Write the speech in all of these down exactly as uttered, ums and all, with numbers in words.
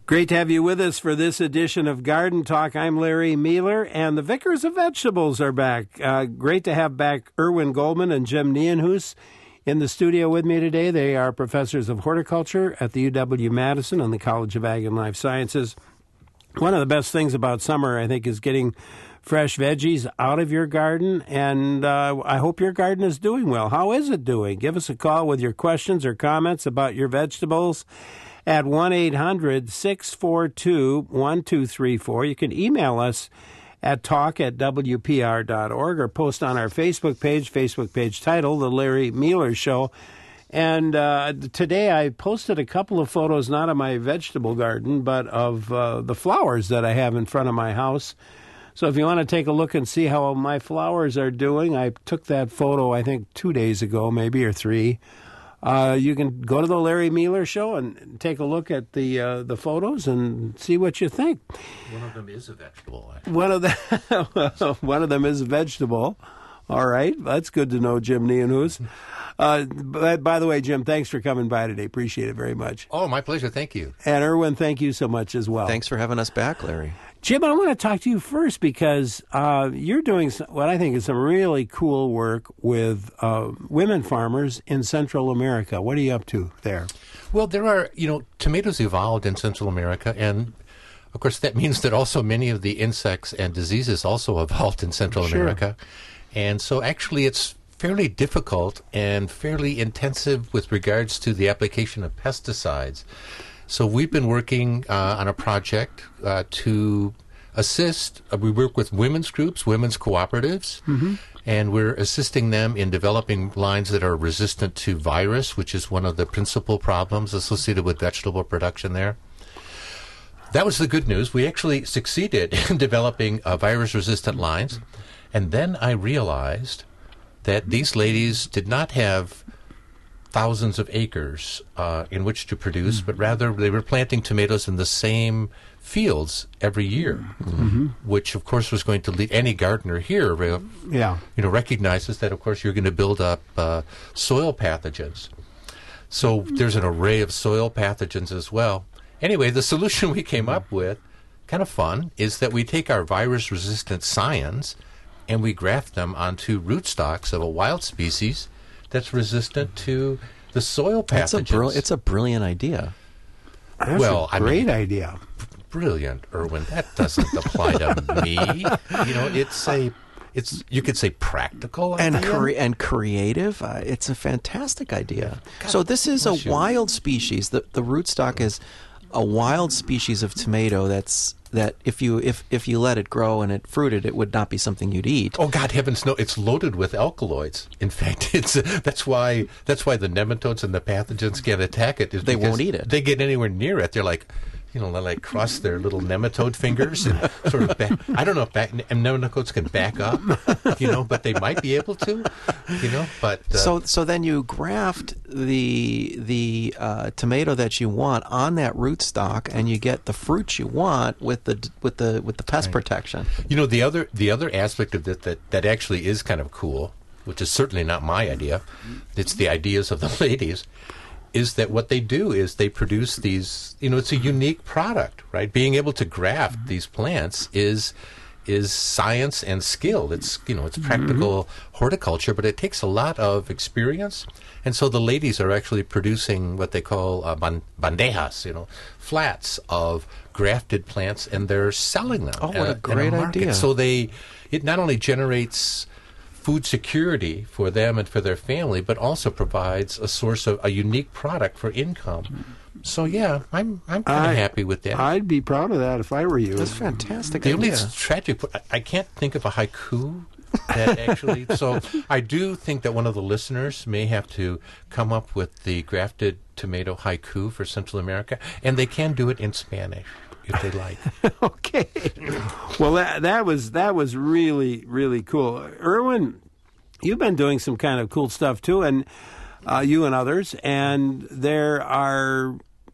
Great to have you with us for this edition of Garden Talk. I'm Larry Mueller, and the Vicars of Vegetables are back. Uh, great to have back Erwin Goldman and Jim Nienhuis in the studio with me today. They are professors of horticulture at the U W-Madison and the College of Ag and Life Sciences. One of the best things about summer, I think, is getting fresh veggies out of your garden, and uh, I hope your garden is doing well. How is it doing? Give us a call with your questions or comments about your vegetables at one eight hundred six four two one two three four. You can email us at talk at w p r dot org or post on our Facebook page, Facebook page title, The Larry Mueller Show. And uh, today I posted a couple of photos, not of my vegetable garden, but of uh, the flowers that I have in front of my house. So if you want to take a look and see how my flowers are doing, I took that photo, I think, two days ago, maybe, or three. Uh, you can go to the Larry Mueller Show and take a look at the uh, the photos and see what you think. One of them is a vegetable. Actually. One of the one of them is a vegetable. All right, that's good to know, Jim Nienhuis. Uh, by, by the way, Jim, thanks for coming by today. Appreciate it very much. Oh, my pleasure. Thank you. And Erwin, thank you so much as well. Thanks for having us back, Larry. Jim, I want to talk to you first because uh, you're doing some, what I think is some really cool work with uh, women farmers in Central America. What are you up to there? Well, there are, you know, tomatoes evolved in Central America, and of course that means that also many of the insects and diseases also evolved in Central Sure. America. And so actually it's fairly difficult and fairly intensive with regards to the application of pesticides. So we've been working uh, on a project uh, to assist. Uh, we work with women's groups, women's cooperatives, mm-hmm. and we're assisting them in developing lines that are resistant to virus, which is one of the principal problems associated with vegetable production there. That was the good news. We actually succeeded in developing uh, virus-resistant lines, and then I realized that these ladies did not have thousands of acres uh, in which to produce, mm-hmm. but rather they were planting tomatoes in the same fields every year, mm-hmm. which of course was going to lead any gardener here, yeah. you know, recognizes that of course you're going to build up uh, soil pathogens. So there's an array of soil pathogens as well. Anyway, the solution we came up with, kind of fun, is that we take our virus-resistant scions and we graft them onto rootstocks of a wild species that's resistant to the soil pathogens. It's a, br- it's a brilliant idea. That's well, a great I mean, idea. Brilliant, Erwin. That doesn't apply to me. You know, it's a, it's you could say practical and idea. cre- and creative. Uh, it's a fantastic idea. God, so this is a you. wild species. The the rootstock is a wild species of tomato that's that if you if, if you let it grow and it fruited, it would not be something you'd eat. Oh God, heavens no! It's loaded with alkaloids. In fact, it's uh, that's why that's why the nematodes and the pathogens can't attack it. Is they won't eat it. They get anywhere near it. They're like, you know, they like cross their little nematode fingers and sort of back. I don't know if back, nematodes can back up, you know, but they might be able to, you know. But uh, so so then you graft the the uh, tomato that you want on that rootstock, and you get the fruit you want with the with the with the pest right. protection. You know, the other the other aspect of it that that actually is kind of cool, which is certainly not my idea. It's the ideas of the ladies. Is that what they do is they produce these, you know, it's a unique product, right? Being able to graft mm-hmm. these plants is is science and skill. It's, you know, it's practical mm-hmm. horticulture, but it takes a lot of experience. And so the ladies are actually producing what they call uh, bandejas, you know, flats of grafted plants, and they're selling them. Oh, what uh, a great a idea. So they, it not only generates food security for them and for their family, but also provides a source of a unique product for income. So yeah, I'm I'm kind of happy with that. I'd be proud of that if I were you. That's fantastic. The idea. only tragic, I, I can't think of a haiku that actually. So I do think that one of the listeners may have to come up with the grafted tomato haiku for Central America, and they can do it in Spanish if they like. Okay. Well, that that was that was really really cool. Erwin, you've been doing some kind of cool stuff too, and uh, you and others, and there are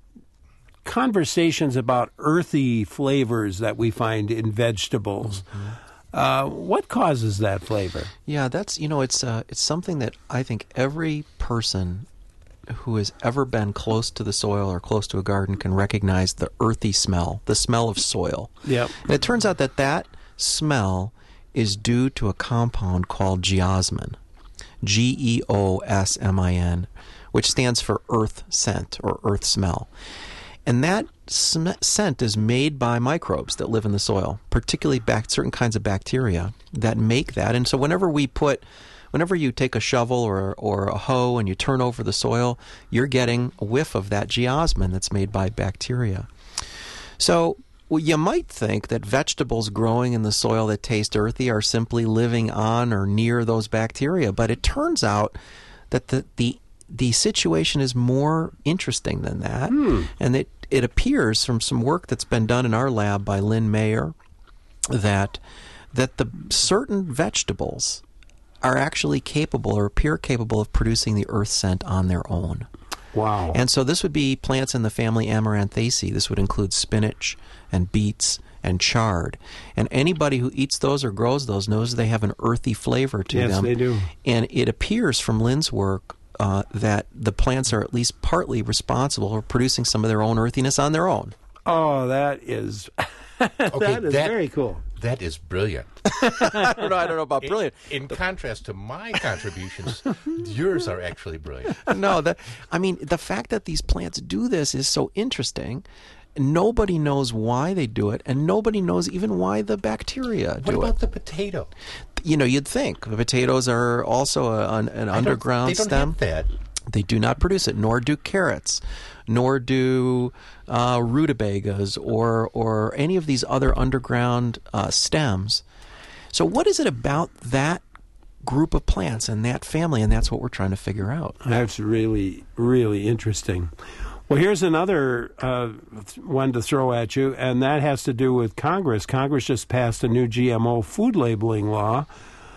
conversations about earthy flavors that we find in vegetables. Mm-hmm. Uh, what causes that flavor? Yeah, that's you know, it's uh, it's something that I think every person who has ever been close to the soil or close to a garden can recognize the earthy smell, the smell of soil. Yep. And it turns out that that smell is due to a compound called geosmin, G E O S M I N, which stands for earth scent or earth smell. And that sm- scent is made by microbes that live in the soil, particularly bac- certain kinds of bacteria that make that. And so whenever we put, whenever you take a shovel or, or a hoe and you turn over the soil, you're getting a whiff of that geosmin that's made by bacteria. So well, you might think that vegetables growing in the soil that taste earthy are simply living on or near those bacteria, but it turns out that the the, the situation is more interesting than that. Hmm. And it, it appears from some work that's been done in our lab by Lynn Mayer that that the certain vegetables are actually capable or appear capable of producing the earth scent on their own. Wow. And so this would be plants in the family Amaranthaceae. This would include spinach and beets and chard. And anybody who eats those or grows those knows they have an earthy flavor to yes, them. Yes, they do. And it appears from Lynn's work uh, that the plants are at least partly responsible for producing some of their own earthiness on their own. Oh, that is that Okay, is that- very cool. That is brilliant. I don't know. I don't know about brilliant. In, in contrast to my contributions, yours are actually brilliant. No, that I mean the fact that these plants do this is so interesting. Nobody knows why they do it, and nobody knows even why the bacteria What do about it. the potato? You know, you'd think the potatoes are also a, an, an I don't- underground they don't stem. have that. They do not produce it, nor do carrots, nor do uh, rutabagas or or any of these other underground uh, stems. So what is it about that group of plants and that family? And that's what we're trying to figure out. That's really, really interesting. Well, here's another uh, one to throw at you, and that has to do with Congress. Congress just passed a new G M O food labeling law.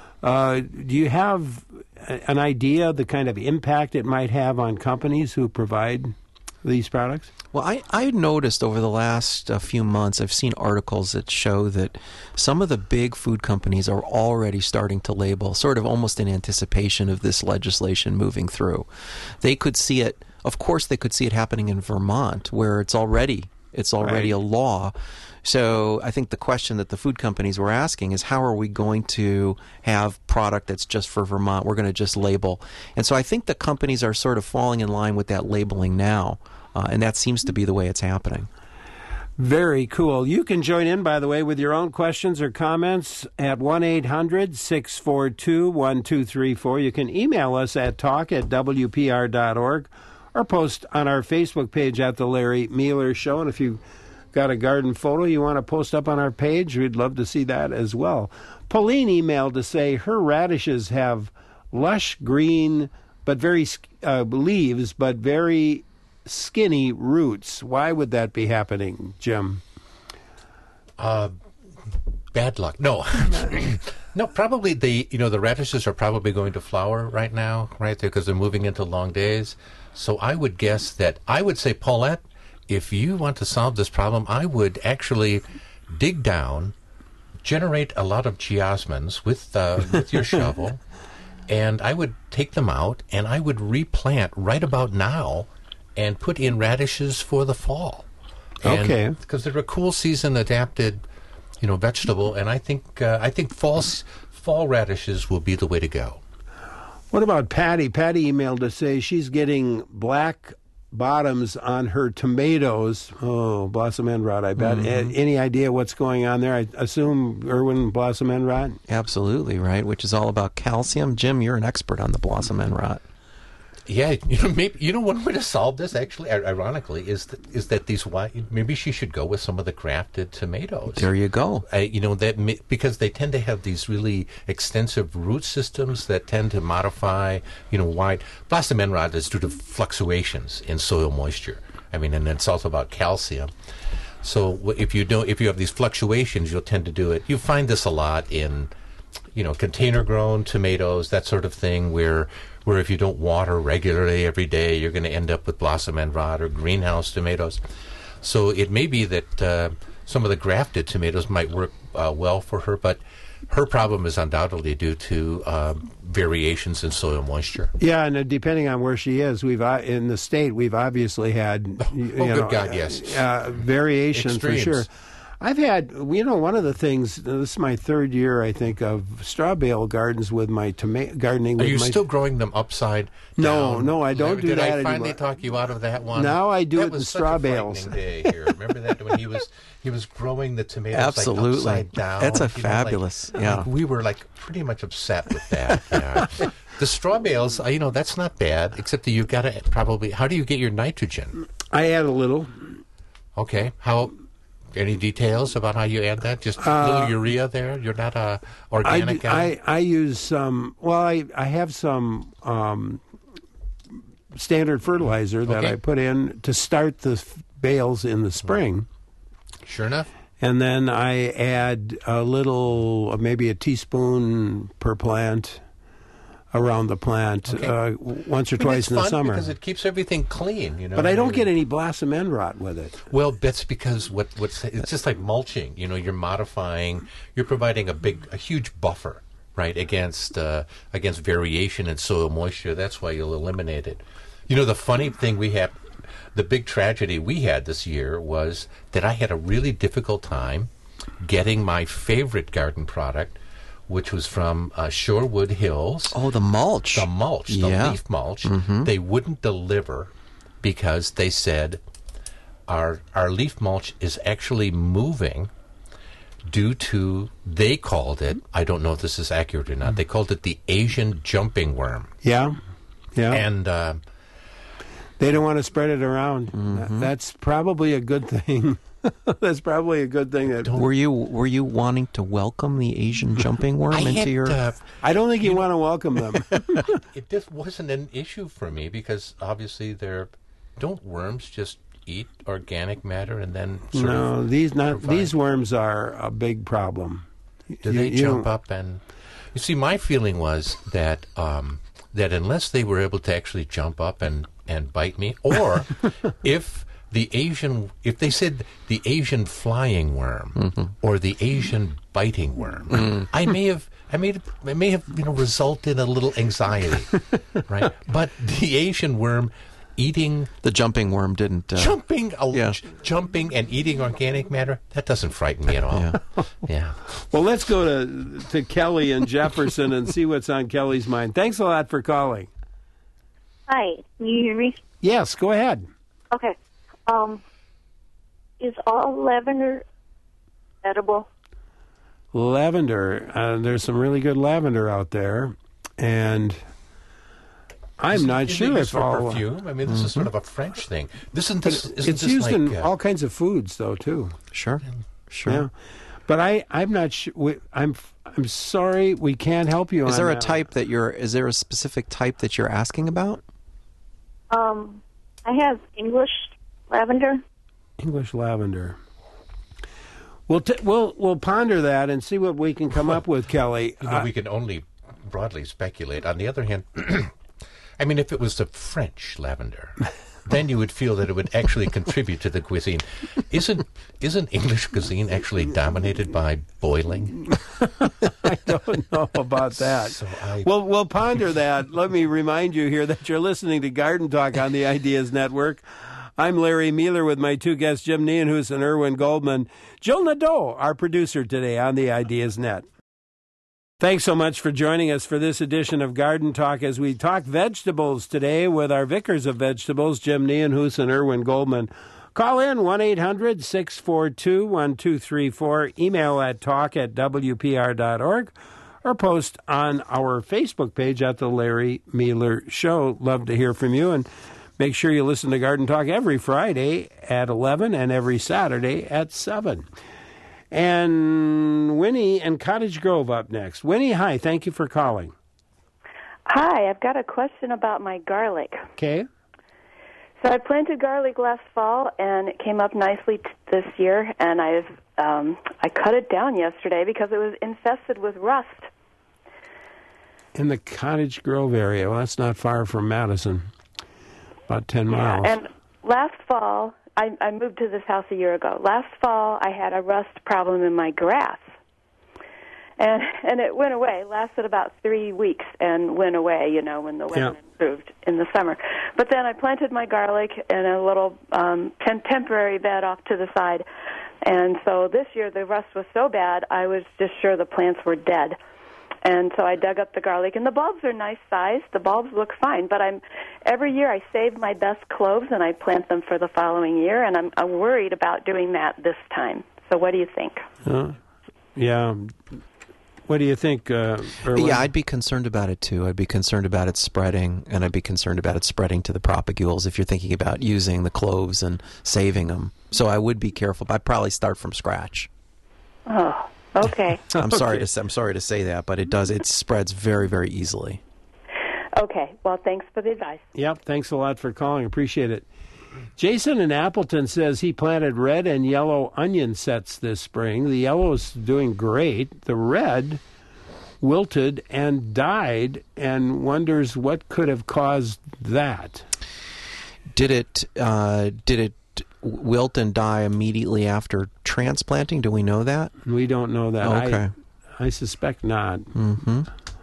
Uh, do you have an idea of the kind of impact it might have on companies who provide these products? Well, I, I noticed over the last uh, few months, I've seen articles that show that some of the big food companies are already starting to label, sort of almost in anticipation of this legislation moving through. They could see it, of course, they could see it happening in Vermont, where it's already it's already Right. a law. So I think the question that the food companies were asking is, how are we going to have product that's just for Vermont? We're going to just label. And so I think the companies are sort of falling in line with that labeling now. Uh, and that seems to be the way it's happening. Very cool. You can join in, by the way, with your own questions or comments at one eight hundred six four two one two three four. You can email us at talk at w p r dot org or post on our Facebook page at The Larry Mealer Show. And if you've got a garden photo you want to post up on our page, we'd love to see that as well. Pauline emailed to say her radishes have lush green but very uh, leaves, but very skinny roots. Why would that be happening, Jim? Uh, bad luck. No, no. Probably the you know the radishes are probably going to flower right now, right there, because they're moving into long days. So I would guess that I would say, Paulette, if you want to solve this problem, I would actually dig down, generate a lot of geosmins with uh, with your shovel, and I would take them out and I would replant right about now, and put in radishes for the fall. And Okay. because they're a cool season adapted, you know, vegetable, and I think uh, I think fall fall radishes will be the way to go. What about Patty? Patty emailed to say she's getting black bottoms on her tomatoes. Oh, blossom end rot, I bet. Mm-hmm. A- Any idea what's going on there? I assume, Irwin, blossom end rot? Absolutely, right, which is all about calcium. Jim, you're an expert on the blossom end rot. Yeah, you know, maybe you know one way to solve this. Actually, ir- ironically, is that, is that these white? Maybe she should go with some of the grafted tomatoes. There you go. I, you know that mi- because they tend to have these really extensive root systems that tend to modify, you know, wide blossom end rot is due to fluctuations in soil moisture. I mean, and it's also about calcium. So wh- if you don't, if you have these fluctuations, you'll tend to do it. You find this a lot in, you know, container-grown tomatoes, that sort of thing, where where if you don't water regularly every day, you're going to end up with blossom end rot, or greenhouse tomatoes. So it may be that uh, some of the grafted tomatoes might work uh, well for her, but her problem is undoubtedly due to um, variations in soil moisture. Yeah, and uh, depending on where she is, we've uh, in the state we've obviously had you, oh, you good know, God, yes, uh, variation Extremes. for sure. I've had, you know, one of the things. This is my third year, I think, of straw bale gardens with my tomato gardening. Are with you my, still growing them upside No, down? no, I don't do Did that I finally anymore. talk you out of that one? Now I do that it was in such straw a bales. frightening day here. Remember that when he was he was growing the tomatoes Absolutely. like upside down. That's a you know, like- fabulous, yeah. like we were like pretty much upset with that. Yeah. The straw bales, uh, you know, that's not bad. Except that you've got to probably. How do you get your nitrogen? I add a little. Okay, how? Any details about how you add that? Just a little urea there. You're not a I, organic do- guy. I, I use some. Well, I, I have some um, standard fertilizer that Okay. I put in to start the f- bales in the spring, Sure enough. and then I add a little, maybe a teaspoon per plant around the plant Okay. uh, once or I mean, twice it's in the fun summer. because it keeps everything clean. You know, But I don't mean- get any blossom end rot with it. Well, that's because what what's it's just like mulching. You know, you're modifying, you're providing a big, a huge buffer, right, against uh, against variation in soil moisture. That's why you'll eliminate it. You know, the funny thing we had, the big tragedy we had this year was that I had a really difficult time getting my favorite garden product, which was from uh, Shorewood Hills. Oh, the mulch. The mulch, the Yeah. leaf mulch, they wouldn't deliver because they said our our leaf mulch is actually moving due to, they called it, I don't know if this is accurate or not, they called it the Asian jumping worm. Yeah, yeah. And uh, They don't want to spread it around. That- That's probably a good thing. That's probably a good thing. That Were you were you wanting to welcome the Asian jumping worm I into had, your? uh, I don't think you, want to welcome them. it just wasn't an issue for me because obviously they're, don't worms just eat organic matter and then sort no, of these not provide- these worms are a big problem. Do You- they you jump don't- up and? You see, my feeling was that um, that unless they were able to actually jump up and, and bite me, or if the Asian, if they said the Asian flying worm Mm-hmm. or the Asian biting worm, Mm. I may have. I may, have, I may have, you know, resulted in a little anxiety, right? But the Asian worm eating, The jumping worm didn't. Uh, jumping, a, yeah. j- jumping, and eating organic matter, that doesn't frighten me at all. Yeah. yeah. Well, let's go to to Kelly and Jefferson and see what's on Kelly's mind. Thanks a lot for calling. Hi, can you hear me? Yes, go ahead. Okay. Um, is all lavender edible? Lavender. Uh, there's some really good lavender out there, and I'm not Isn't it sure used if for all. Mm-hmm. perfume. I mean, this is sort of a French thing. This isn't this. Isn't It's this used like, in uh, all kinds of foods, though, too. Sure. Sure. Yeah, but I, I'm not sure. We, I'm, I'm sorry, we can't help you. Is on there a that. type that you're? Is there a specific type that you're asking about? Um, I have English lavender. English lavender? We'll t- we'll we'll ponder that and see what we can come up with, Kelly. you know, we can only broadly speculate. On the other hand, I mean, if it was the French lavender, then you would feel that it would actually contribute to the cuisine. Isn't isn't English cuisine actually dominated by boiling? I don't know about that. So I- Well, we'll ponder that. Let me remind you here that you're listening to Garden Talk on the Ideas Network. I'm Larry Mueller with my two guests, Jim Nienhuis and Erwin Goldman. Jill Nadeau, our producer today on the Ideas Net. Thanks so much for joining us for this edition of Garden Talk as we talk vegetables today with our vicars of vegetables, Jim Nienhuis and Erwin Goldman. Call in one eight hundred six four two one two three four, email at talk at w p r dot org, or post on our Facebook page at The Larry Mueller Show. Love to hear from you, and make sure you listen to Garden Talk every Friday at eleven and every Saturday at seven. And Winnie and Cottage Grove up next. Winnie, hi. Thank you for calling. Hi, I've got a question about my garlic. Okay. So I planted garlic last fall, and it came up nicely t- this year, and I've um, I cut it down yesterday because it was infested with rust. In the Cottage Grove area. Well, that's not far from Madison. About ten miles. And last fall, I, I moved to this house a year ago. Last fall, I had a rust problem in my grass. and and it went away. Lasted about three weeks and went away. You know, when the weather Yeah. improved in the summer. But then I planted my garlic in a little um, tem- temporary bed off to the side, and so this year the rust was so bad I was just sure the plants were dead. And so I dug up the garlic, and the bulbs are nice size. The bulbs look fine, but I'm every year I save my best cloves and I plant them for the following year, and I'm, I'm worried about doing that this time. So what do you think? Uh, yeah. What do you think, uh, Erwin? Yeah, I'd be concerned about it too. I'd be concerned about it spreading, and I'd be concerned about it spreading to the propagules if you're thinking about using the cloves and saving them. So I would be careful. But I'd probably start from scratch. Oh, okay. I'm sorry Okay. to say, I'm sorry to say that, but it does it spreads very very easily. Okay. Well, thanks for the advice. Yep, thanks a lot for calling. Appreciate it. Jason in Appleton says he planted red and yellow onion sets this spring. The yellow's doing great. The red wilted and died, and wonders what could have caused that. Did it uh, did it wilt and die immediately after transplanting? Do we know that? We don't know that. Okay. I, I suspect not. Mm-hmm.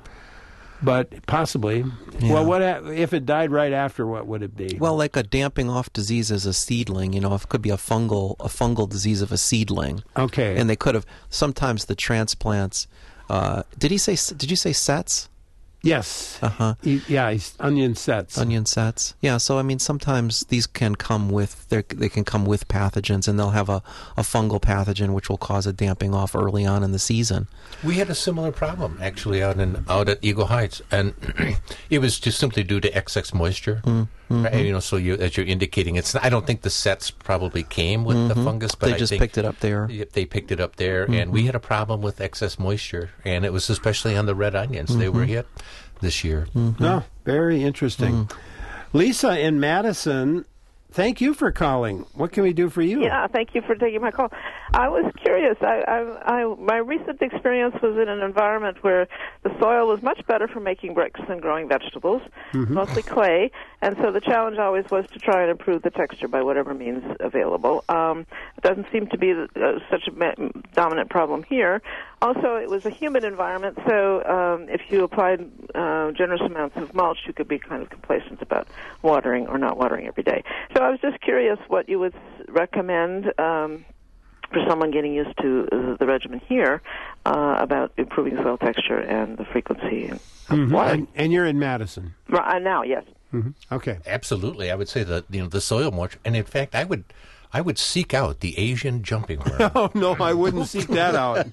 But possibly. Yeah. Well, what ha- if it died right after? What would it be? Well, like a damping off disease as a seedling, you know, it could be a fungal a fungal disease of a seedling. Okay. And they could have sometimes the transplants. Uh, did he say? Did you say sets? yes. Uh huh. He- yeah, he's onion sets. Onion sets. Yeah. So I mean, sometimes these can come with they they can come with pathogens, and they'll have a, a fungal pathogen which will cause a damping off early on in the season. We had a similar problem actually out in out at Eagle Heights, and it was just simply due to excess moisture. Mm-hmm. Right? You know, so you, as you're indicating, it's. I don't think the sets probably came with Mm-hmm. the fungus, but they I just think picked it up there. Yep, they picked it up there, and Mm-hmm. we had a problem with excess moisture, and it was especially on the red onions. They Mm-hmm. were hit this year. Oh, very interesting. Lisa in Madison, thank you for calling. What can we do for you? Yeah, thank you for taking my call. I was curious. I, I, I, my recent experience was in an environment where the soil was much better for making bricks than growing vegetables, mostly clay, and so the challenge always was to try and improve the texture by whatever means available. Um, it doesn't seem to be uh, such a ma- dominant problem here. Also, it was a humid environment, so um, if you applied uh, generous amounts of mulch, you could be kind of complacent about watering or not watering every day. So I was just curious what you would recommend um, for someone getting used to uh, the regimen here uh, about improving soil texture and the frequency of Mhm. watering. And, and you're in Madison. Right, uh, now, yes. hmm Okay. Absolutely, I would say that you know the soil moisture, and in fact, I would. I would seek out the Asian jumping worm. Oh, no, I wouldn't seek that out.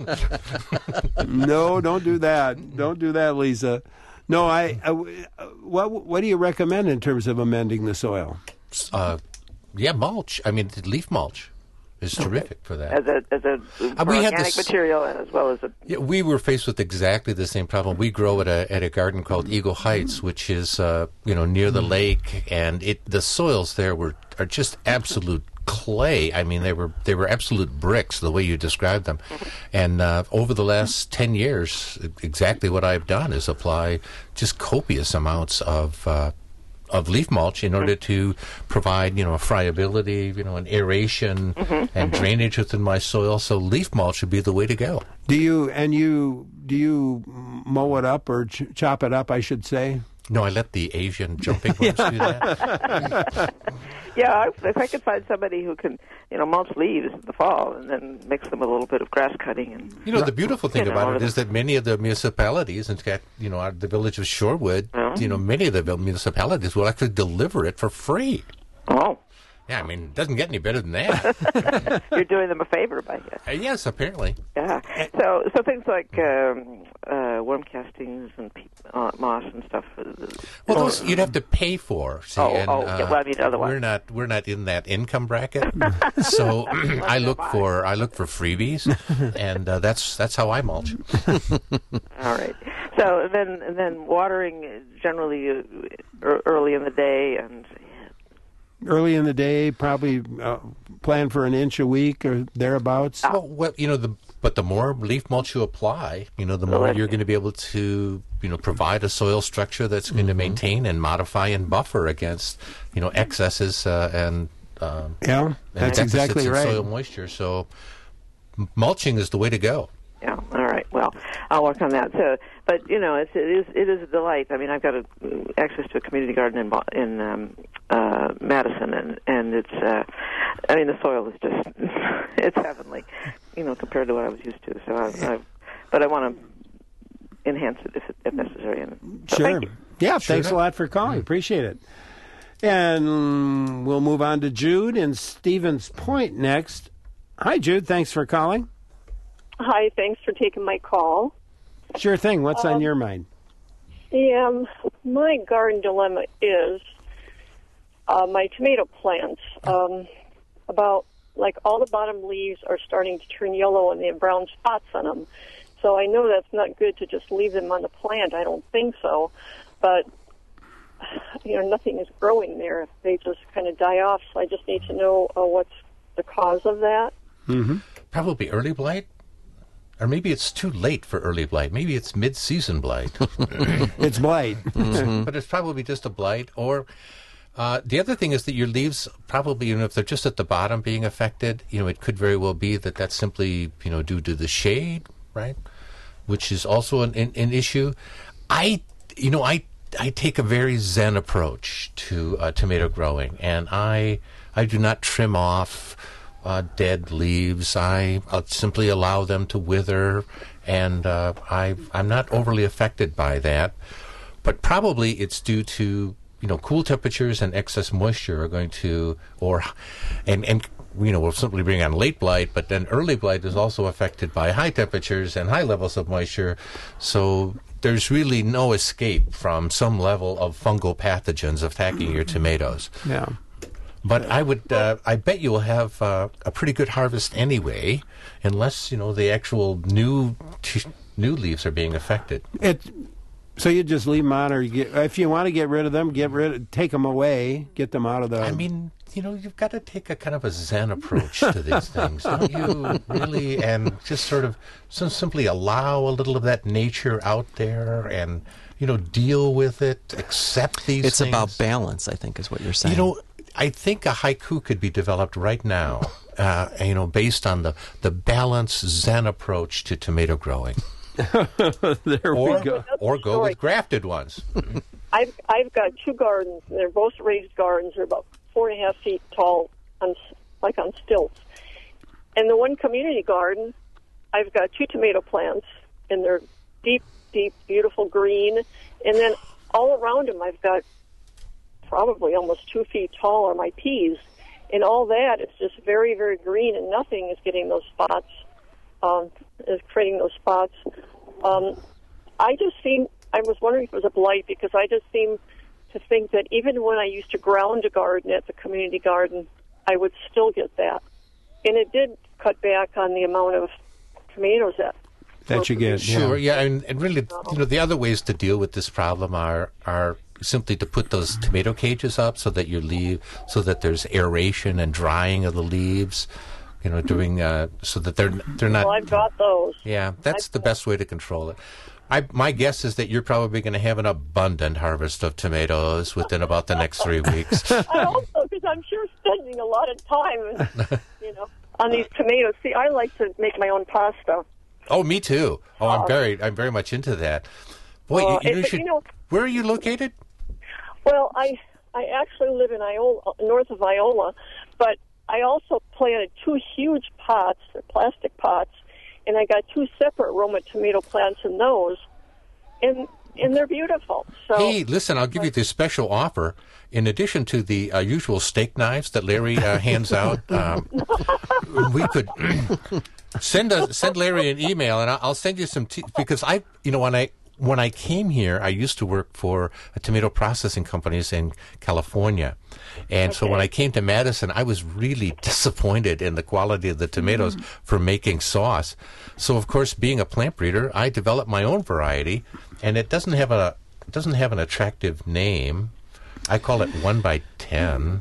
No, don't do that. Don't do that, Lisa. No, I. I what What do you recommend in terms of amending the soil? uh, yeah, mulch. I mean, leaf mulch is terrific for that. As a as a Uh, we had organic this- material as well as a Yeah, we were faced with exactly the same problem. We grow at a at a garden called Eagle Heights, which is uh, you know near the lake, and it the soils there were are just absolute clay. I mean, they were they were absolute bricks the way you described them. And uh, over the last ten years, exactly what I've done is apply just copious amounts of. Uh, of leaf mulch in order to provide, you know, a friability, you know, an aeration and drainage within my soil. So leaf mulch would be the way to go. Do you and you do you mow it up or ch- chop it up? I should say. No, I let the Asian jumping worms do that. yeah. If I could find somebody who can you know mulch leaves in the fall and then mix them with a little bit of grass cutting and You know, the beautiful thing You know, about or it the- is that many of the municipalities, in fact, you know, the village of Shorewood, Oh. you know, many of the municipalities will actually deliver it for free. oh, Yeah, I mean, it doesn't get any better than that. you're doing them a favor by it. Uh, yes, apparently. Yeah. So so things like um, uh, worm castings and pe- uh, moss and stuff. uh, Well, those you'd have to pay for. See, Oh, and, oh, okay. Well, I mean, otherwise. we're not we're not in that income bracket, so I look for I look for freebies, and uh, that's that's how I mulch. All right. So then then watering generally uh, ear- early in the day and Early in the day, probably uh, plan for an inch a week or thereabouts. Well, well, you know, the but the more leaf mulch you apply, you know, the more that's- you're going to be able to, you know, provide a soil structure that's going to maintain and modify and buffer against, you know, excesses uh, and um, Yeah, and that's deficits exactly in right. soil moisture. So, m- mulching is the way to go. Yeah. All right. Well, I'll work on that. So, but you know, it's, it is it is a delight. I mean, I've got a, access to a community garden in Bo- in um, uh, Madison, and and it's. Uh, I mean, the soil is just it's heavenly, you know, compared to what I was used to. So, I, I but I want to enhance it if, if necessary. And so Sure. Thank you. Yeah. Sure Thanks a enough. lot for calling. Appreciate it. And we'll move on to Jude in Stevens Point next. Hi, Jude. Thanks for calling. Hi, thanks for taking my call. Sure thing. What's Um, on your mind? Yeah, um, my garden dilemma is uh, my tomato plants. Um, about, like, all the bottom leaves are starting to turn yellow and they have brown spots on them. So I know that's not good to just leave them on the plant. I don't think so. But, you know, nothing is growing there. They just kind of die off. So I just need to know uh, what's the cause of that. Mm-hmm. Probably early blight. Or maybe it's too late for early blight. Maybe it's mid-season blight. It's blight. But it's probably just a blight. Or uh, the other thing is that your leaves probably, you know, if they're just at the bottom being affected, you know, it could very well be that that's simply, you know, due to the shade, right? Which is also an, an, an issue. I, you know, I I take a very zen approach to uh, tomato growing, and I I do not trim off Uh, dead leaves. I I'll simply allow them to wither, and uh, I I'm not overly affected by that. But probably it's due to, you know, cool temperatures and excess moisture are going to, or and and you know, we'll simply bring on late blight. But then early blight is also affected by high temperatures and high levels of moisture. So there's really no escape from some level of fungal pathogens attacking your tomatoes. Yeah. But I would, uh, I bet you will have uh, a pretty good harvest anyway, unless, you know, the actual new t- new leaves are being affected. It. So you just leave them on, or you get, if you want to get rid of them, get rid, of, take them away, get them out of the. I mean, you know, you've got to take a kind of a zen approach to these things, don't you? Really, and just sort of so simply allow a little of that nature out there, and you know, deal with it, accept these. It's things. about balance, I think, is what you're saying. You know, I think a haiku could be developed right now, uh, you know, based on the, the balanced Zen approach to tomato growing. There or, we go. Or go with grafted ones. I've I've got two gardens. They're both raised gardens. They're about four and a half feet tall, on like on stilts. And the one community garden, I've got two tomato plants, and they're deep, deep, beautiful green. And then all around them, I've got probably almost two feet tall are my peas. And all that is just very, very green, and nothing is getting those spots, um, is creating those spots. Um, I just seem, I was wondering if it was a blight, because I just seem to think that even when I used to ground a garden at the community garden, I would still get that. And it did cut back on the amount of tomatoes that That you get. Sure, Yeah. yeah, and, and really, you know, the other ways to deal with this problem are are simply to put those tomato cages up so that your leaf, so that there's aeration and drying of the leaves, you know, doing uh, so that they're they're not. Well, I've got those. Yeah, that's I've the got- best way to control it. I, my guess is that you're probably going to have an abundant harvest of tomatoes within about the next three weeks. I also, because I'm sure spending a lot of time, you know, on these tomatoes. See, I like to make my own pasta. Oh, me too. Oh, I'm very, I'm very much into that. Boy, Uh, you, you but, should. you know- Where are you located? Well, I I actually live in Iola, north of Iola, but I also planted two huge pots, they're plastic pots, and I got two separate Roma tomato plants in those, and and they're beautiful. So Hey, listen, I'll give you this special offer. In addition to the uh, usual steak knives that Larry uh, hands out, um, we could send a, send Larry an email, and I'll I'll send you some tea, because I, you know, when I when I came here, I used to work for a tomato processing companies in California, and so when I came to Madison, I was really disappointed in the quality of the tomatoes Mm. for making sauce. So, of course, being a plant breeder, I developed my own variety, and it doesn't have a it doesn't have an attractive name. I call it one by ten.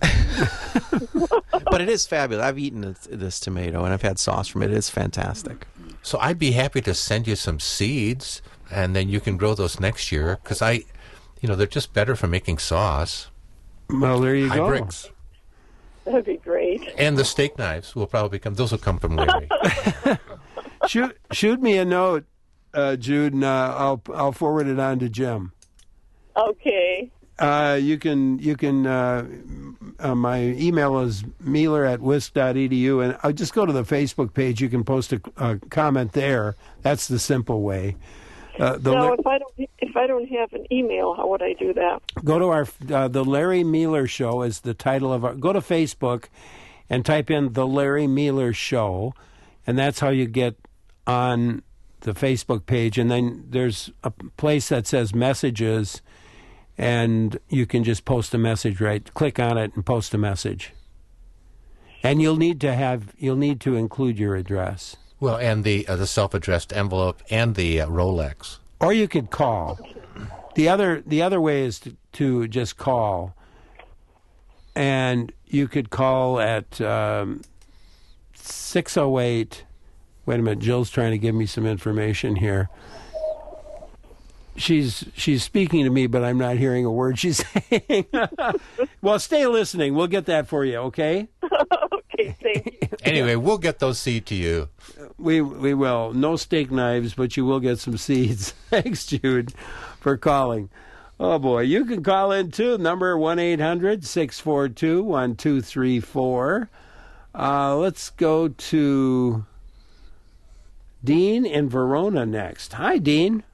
But it is fabulous. I've eaten this, this tomato, and I've had sauce from it. It is fantastic. So I'd be happy to send you some seeds, and then you can grow those next year, because I, you know, they're just better for making sauce. Well, there you High go. bricks. that'd be great. And the steak knives will probably come. Those will come from Larry. shoot, shoot me a note, uh, Jude, and uh, I'll I'll forward it on to Jim. Okay. Uh, you can you can. Uh, uh, my email is mealer at wisc dot e d u, and I'll just go to the Facebook page. You can post a, a comment there. That's the simple way. Uh, the now, La- if I don't if I don't have an email, how would I do that? Go to our uh, the Larry Mealer Show is the title of our. Go to Facebook, and type in the Larry Mealer Show, and that's how you get on the Facebook page. And then there's a place that says messages. And you can just post a message, right? Click on it and post a message. And you'll need to have you'll need to include your address. Well, and the uh, the self-addressed envelope and the uh, Rolex. Or you could call. The other the other way is to, to just call. And you could call at um, six oh eight. Wait a minute, Jill's trying to give me some information here. She's she's speaking to me, but I'm not hearing a word she's saying. Well, stay listening. We'll get that for you, okay? Okay, thank you. Anyway, we'll get those seed to you. We we will. No steak knives, but you will get some seeds. Thanks, Jude, for calling. Oh, boy. You can call in, too. Number one eight hundred six four two one two three four. Uh, let's go to Dean in Verona next. Hi, Dean.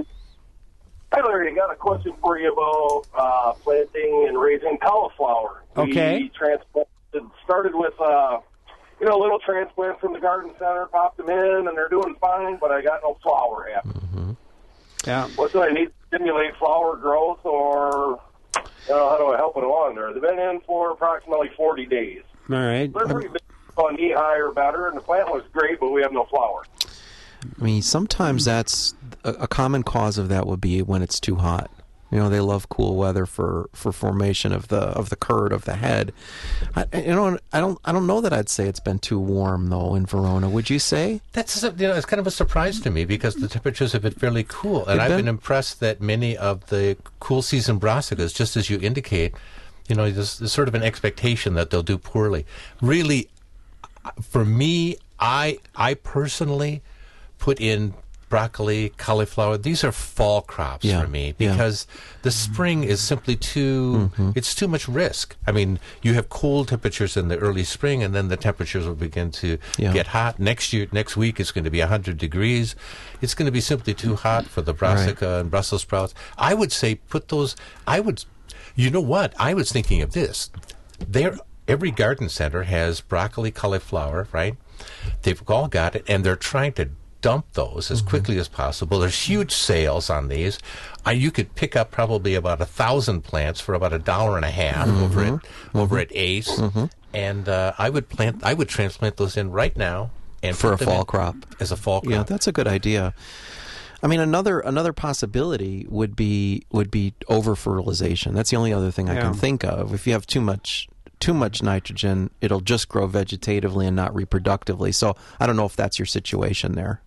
Hi, Larry. I got a question for you about uh, planting and raising cauliflower. Okay. We transplanted, started with, uh, you know, little transplants from the garden center, popped them in, and they're doing fine, but I got no flower yet. Mm-hmm. Yeah. What do I need to stimulate flower growth, or, you know, how do I help it along there? They've been in for approximately forty days. All right. They're pretty big on knee-high or better, and the plant looks great, but we have no flower. I mean, sometimes that's a, a common cause of that would be when it's too hot. You know, they love cool weather for, for formation of the of the curd of the head. I, you know, I don't I don't know that I'd say it's been too warm though in Verona. Would you say? That's you know, it's kind of a surprise to me because the temperatures have been fairly cool, and They've I've been- been impressed that many of the cool season brassicas, just as you indicate, you know, there's, there's sort of an expectation that they'll do poorly. Really, for me, I I personally put in broccoli, cauliflower. These are fall crops Yeah, for me yeah. because the spring is simply too, Mm-hmm. it's too much risk. I mean, you have cold temperatures in the early spring and then the temperatures will begin to Yeah. get hot. Next year, next week it's going to be one hundred degrees. It's going to be simply too hot for the brassica and Brussels sprouts. I would say put those, I would, you know what? I was thinking of this. There, every garden center has broccoli, cauliflower, right? They've all got it and they're trying to dump those as quickly as possible. There's huge sales on these. Uh, you could pick up probably about a thousand plants for about a dollar and a half over at over at Ace, and uh, I would plant. I would transplant those in right now and For put a them fall in crop. as a fall crop. Yeah, that's a good idea. I mean, another another possibility would be would be over fertilization. That's the only other thing I Yeah. can think of. If you have too much too much nitrogen, it'll just grow vegetatively and not reproductively. So I don't know if that's your situation there.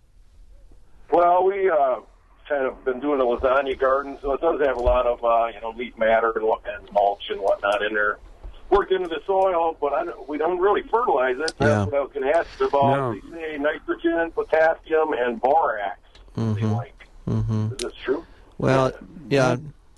Well, we uh, kind of been doing a lasagna garden, so it does have a lot of uh, you know leaf matter and, what, and mulch and whatnot in there, worked into the soil. But I don't, we don't really fertilize it. That's Yeah. what I was going to ask you about. No. They say nitrogen, potassium, and borax. They like. Mm-hmm. Is this true? Well, yeah,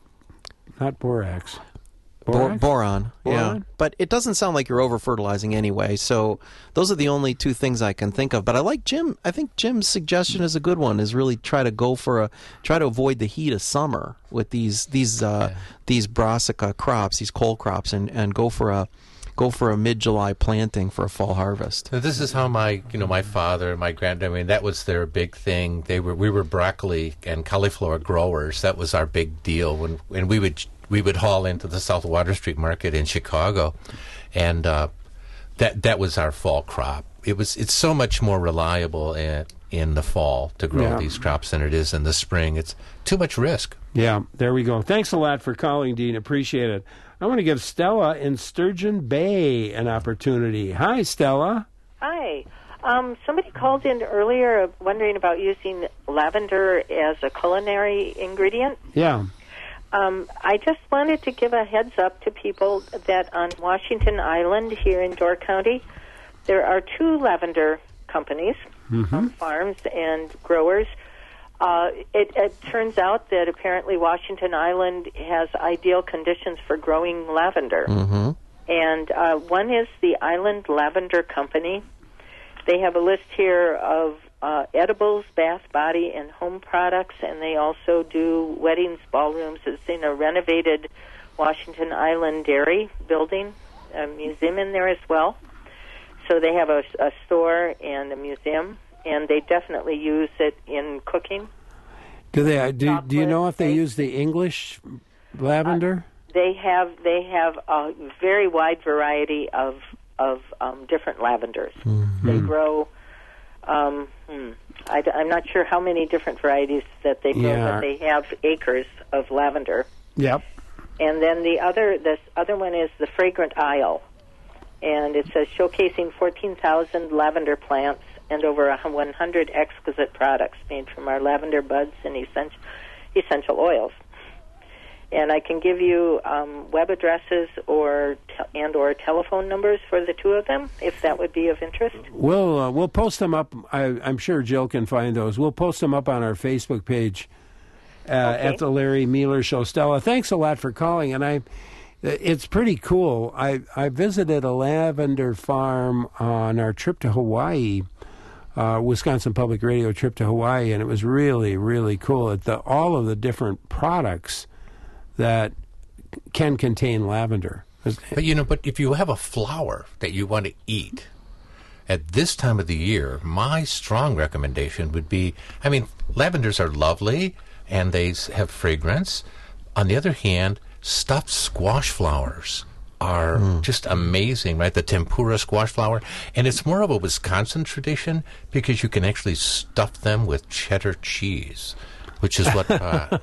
Not borax. Bor- Borax? boron, yeah. Boron? But it doesn't sound like you're over fertilizing anyway. So those are the only two things I can think of. But I like Jim. I think Jim's suggestion is a good one. Is really try to go for a try to avoid the heat of summer with these these uh, Yeah. these brassica crops, these cold crops, and, and go for a go for a mid July planting for a fall harvest. So this is how my, you know, my father and my granddad, I mean, that was their big thing. They were, we were broccoli and cauliflower growers. That was our big deal. When, when we would, we would haul into the South Water Street Market in Chicago, and uh, that that was our fall crop. It was, it's so much more reliable in, in the fall to grow Yeah. these crops than it is in the spring. It's too much risk. Yeah, there we go. Thanks a lot for calling, Dean. Appreciate it. I want to give Stella in Sturgeon Bay an opportunity. Hi, Stella. Hi. Um, somebody called in earlier wondering about using lavender as a culinary ingredient. Yeah. Um, I just wanted to give a heads up to people that on Washington Island here in Door County, there are two lavender companies, Mm-hmm. um, farms and growers. Uh, it, it turns out that apparently Washington Island has ideal conditions for growing lavender. Mm-hmm. And uh, one is the Island Lavender Company. They have a list here of uh, edibles, bath, body, and home products, and they also do weddings, ballrooms. It's in a renovated Washington Island dairy building, a museum in there as well. So they have a, a store and a museum, and they definitely use it in cooking. Do they? Do, do you know if they use the English lavender? Uh, they have they have a very wide variety of of um, different lavenders. Mm-hmm. They grow. Um, hmm, I, I'm not sure how many different varieties that they grow, Yeah. but they have acres of lavender. Yep. And then the other this other one is the Fragrant Isle, and it says showcasing fourteen thousand lavender plants and over one hundred exquisite products made from our lavender buds and essential essential oils. And I can give you um, web addresses or te- and or telephone numbers for the two of them, if that would be of interest. We'll uh, we'll post them up. I, I'm sure Jill can find those. We'll post them up on our Facebook page uh, Okay. at the Larry Mealer Show. Stella, thanks a lot for calling. And I, it's pretty cool. I I visited a lavender farm on our trip to Hawaii. Uh, Wisconsin Public Radio trip to Hawaii, and it was really, really cool. At the all of the different products that can contain lavender. But you know, but if you have a flower that you want to eat at this time of the year, my strong recommendation would be, I mean, lavenders are lovely and they s- have fragrance. On the other hand, stuffed squash flowers are just amazing, right? The tempura squash flower. And it's more of a Wisconsin tradition because you can actually stuff them with cheddar cheese, which is what... Uh,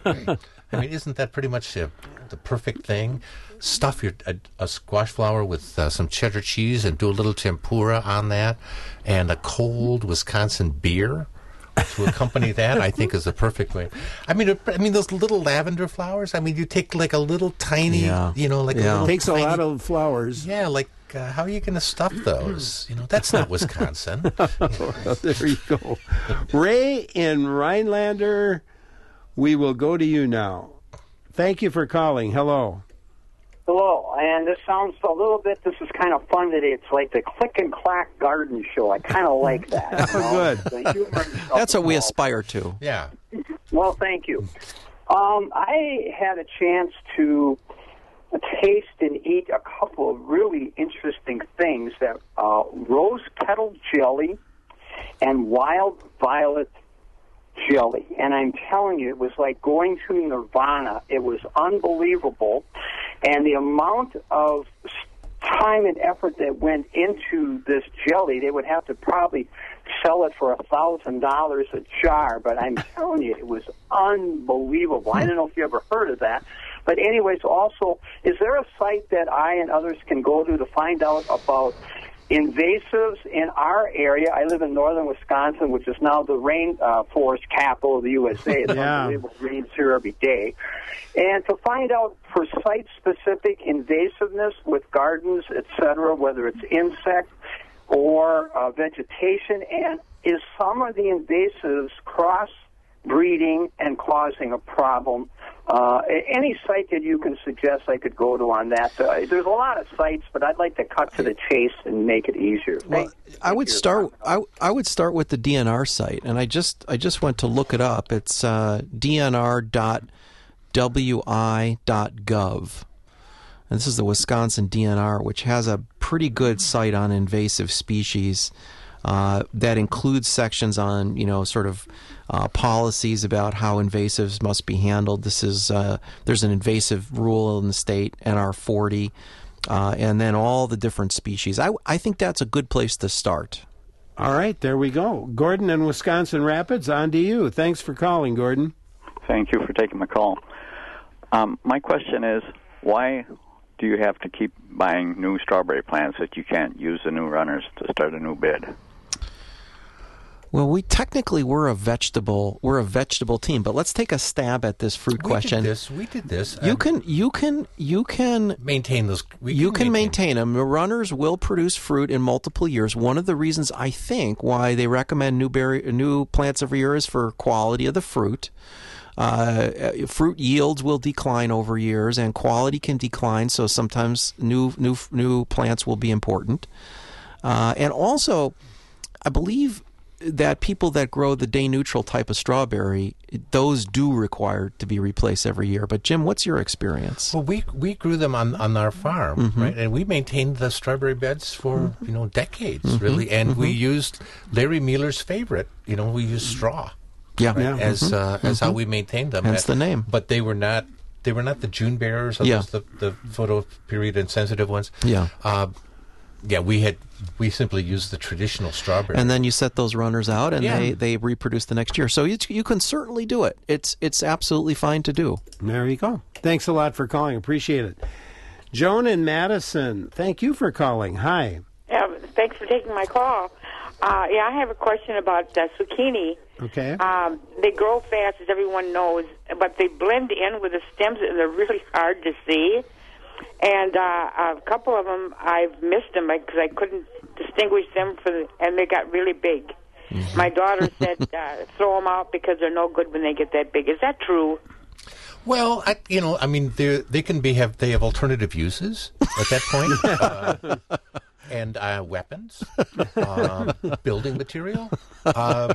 I mean, isn't that pretty much uh, the perfect thing? Stuff your a, a squash flower with uh, some cheddar cheese and do a little tempura on that, and a cold Wisconsin beer to accompany that. I think is the perfect way. I mean, it, I mean those little lavender flowers. I mean, you take like a little tiny, Yeah. you know, like Yeah. a little Takes tiny, a lot of flowers. yeah, like. Uh, how are you going to stuff those? You know, that's not Wisconsin. Well, there you go. Ray in Rhinelander, we will go to you now. Thank you for calling. Hello. Hello, and this sounds a little bit, this is kind of fun today. It's like the Click and Clack Garden Show. I kind of like that. you know? Good. The humor and stuff That's what we involved. aspire to. Yeah. Well, thank you. Um, I had a chance to taste and eat a couple of really interesting things, that uh, rose petal jelly and wild violet jelly. And I'm telling you, it was like going to Nirvana. It was unbelievable. And the amount of time and effort that went into this jelly, they would have to probably sell it for a thousand dollars a jar. But I'm telling you, it was unbelievable. I don't know if you ever heard of that. But anyways, also, is there a site that I and others can go to to find out about invasives in our area? I live in northern Wisconsin, which is now the rain uh, forest capital of the U S A. It's Yeah. unbelievable. It rains here every day. And to find out for site-specific invasiveness with gardens, et cetera, whether it's insect or uh, vegetation, and is some of the invasives cross-breeding and causing a problem? Uh, any site that you can suggest I could go to on that. Uh, there's a lot of sites, but I'd like to cut to the chase and make it easier. Well, Thank- I would thank you. start. I, I would start with the D N R site, and I just I just went to look it up. It's uh, d n r dot w i dot gov. And this is the Wisconsin D N R, which has a pretty good site on invasive species uh, that includes sections on, you know, sort of uh, policies about how invasives must be handled. This is uh, there's an invasive rule in the state, N R forty, uh, and then all the different species. I, I think that's a good place to start. All right, there we go. Gordon in Wisconsin Rapids, on to you. Thanks for calling, Gordon. Thank you for taking my call. Um, my question is, why do you have to keep buying new strawberry plants that you can't use the new runners to start a new bed? Well, we technically were a vegetable. We're a vegetable team, but let's take a stab at this fruit we question. Did this. We did this. You um, can, you can, you can maintain those. We you can can maintain. maintain them. The runners will produce fruit in multiple years. One of the reasons I think why they recommend new berry, new plants every year is for quality of the fruit. Uh, fruit yields will decline over years, and quality can decline. So sometimes new new new plants will be important. Uh, and also, I believe that people that grow the day neutral type of strawberry, those do require to be replaced every year. But Jim, what's your experience? Well, we we grew them on, on our farm, Mm-hmm. right? And we maintained the strawberry beds for Mm-hmm. you know decades, Mm-hmm. really. And Mm-hmm. we used Larry Mueller's favorite. You know, we used straw. Yeah, right, yeah. as Mm-hmm. uh, as Mm-hmm. how we maintained them. Hence the name. But they were not they were not the June bearers. Yeah. Those, the the photo period insensitive ones. Yeah. Uh, yeah, we had we simply used the traditional strawberry. And then you set those runners out, and Yeah. they, they reproduce the next year. So you you can certainly do it. It's it's absolutely fine to do. There you go. Thanks a lot for calling. Appreciate it. Joan in Madison, thank you for calling. Hi. Yeah, thanks for taking my call. Uh, yeah, I have a question about uh, zucchini. Okay. Um, they grow fast, as everyone knows, but they blend in with the stems, and they're really hard to see. And uh, a couple of them, I've missed them because I couldn't distinguish them, for the, and they got really big. Mm-hmm. My daughter said, uh, throw them out because they're no good when they get that big. Is that true? Well, I, you know, I mean, they they can be have they have alternative uses at that point, uh, and uh, weapons, uh, building material. Uh,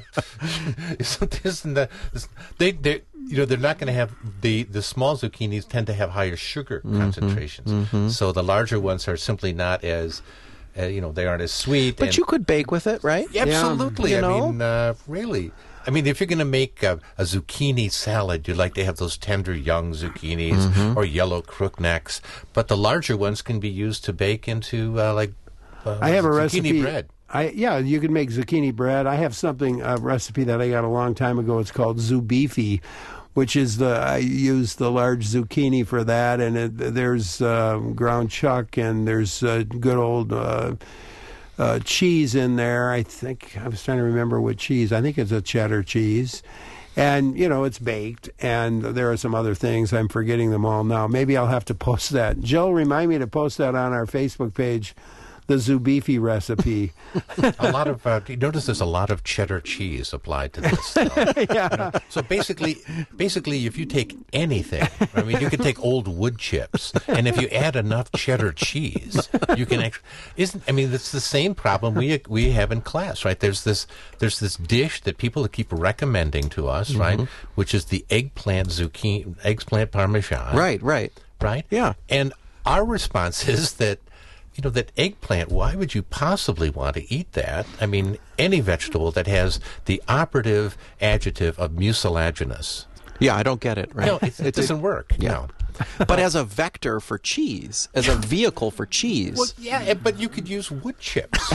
isn't, isn't that, they they you know they're not going to have the the small zucchinis tend to have higher sugar Mm-hmm. concentrations, Mm-hmm. so the larger ones are simply not as. Uh, you know, they aren't as sweet. But and, you could bake with it, right? Absolutely. Yeah. You I know? mean, uh, really. I mean, if you're going to make a, a zucchini salad, you'd like to have those tender young zucchinis Mm-hmm. or yellow crooknecks. But the larger ones can be used to bake into, uh, like, uh, I have a zucchini recipe. bread. I yeah, you can make zucchini bread. I have something a recipe that I got a long time ago. It's called zubeefy, which is the I use the large zucchini for that, and it, there's uh, ground chuck and there's uh, good old uh, uh, cheese in there. I think I was trying to remember what cheese. I think it's a cheddar cheese. And, you know, it's baked, and there are some other things. I'm forgetting them all now. Maybe I'll have to post that. Jill, remind me to post that on our Facebook page, the zubeefy recipe. A lot of, uh, you notice there's a lot of cheddar cheese applied to this. Though. Yeah. You know? So basically, basically, if you take anything, I mean, you can take old wood chips, and if you add enough cheddar cheese, you can actually, isn't, I mean, it's the same problem we we have in class, right? There's this, there's this dish that people keep recommending to us, Mm-hmm. right? Which is the eggplant zucchini, eggplant parmesan. Right, right. Right? Yeah. And our response is that, you know, that eggplant, why would you possibly want to eat that? I mean, any vegetable that has the operative adjective of mucilaginous. Yeah, I don't get it, right? No, it, it doesn't work. Yeah. No. But as a vector for cheese, as a vehicle for cheese. Well, yeah, but you could use wood chips.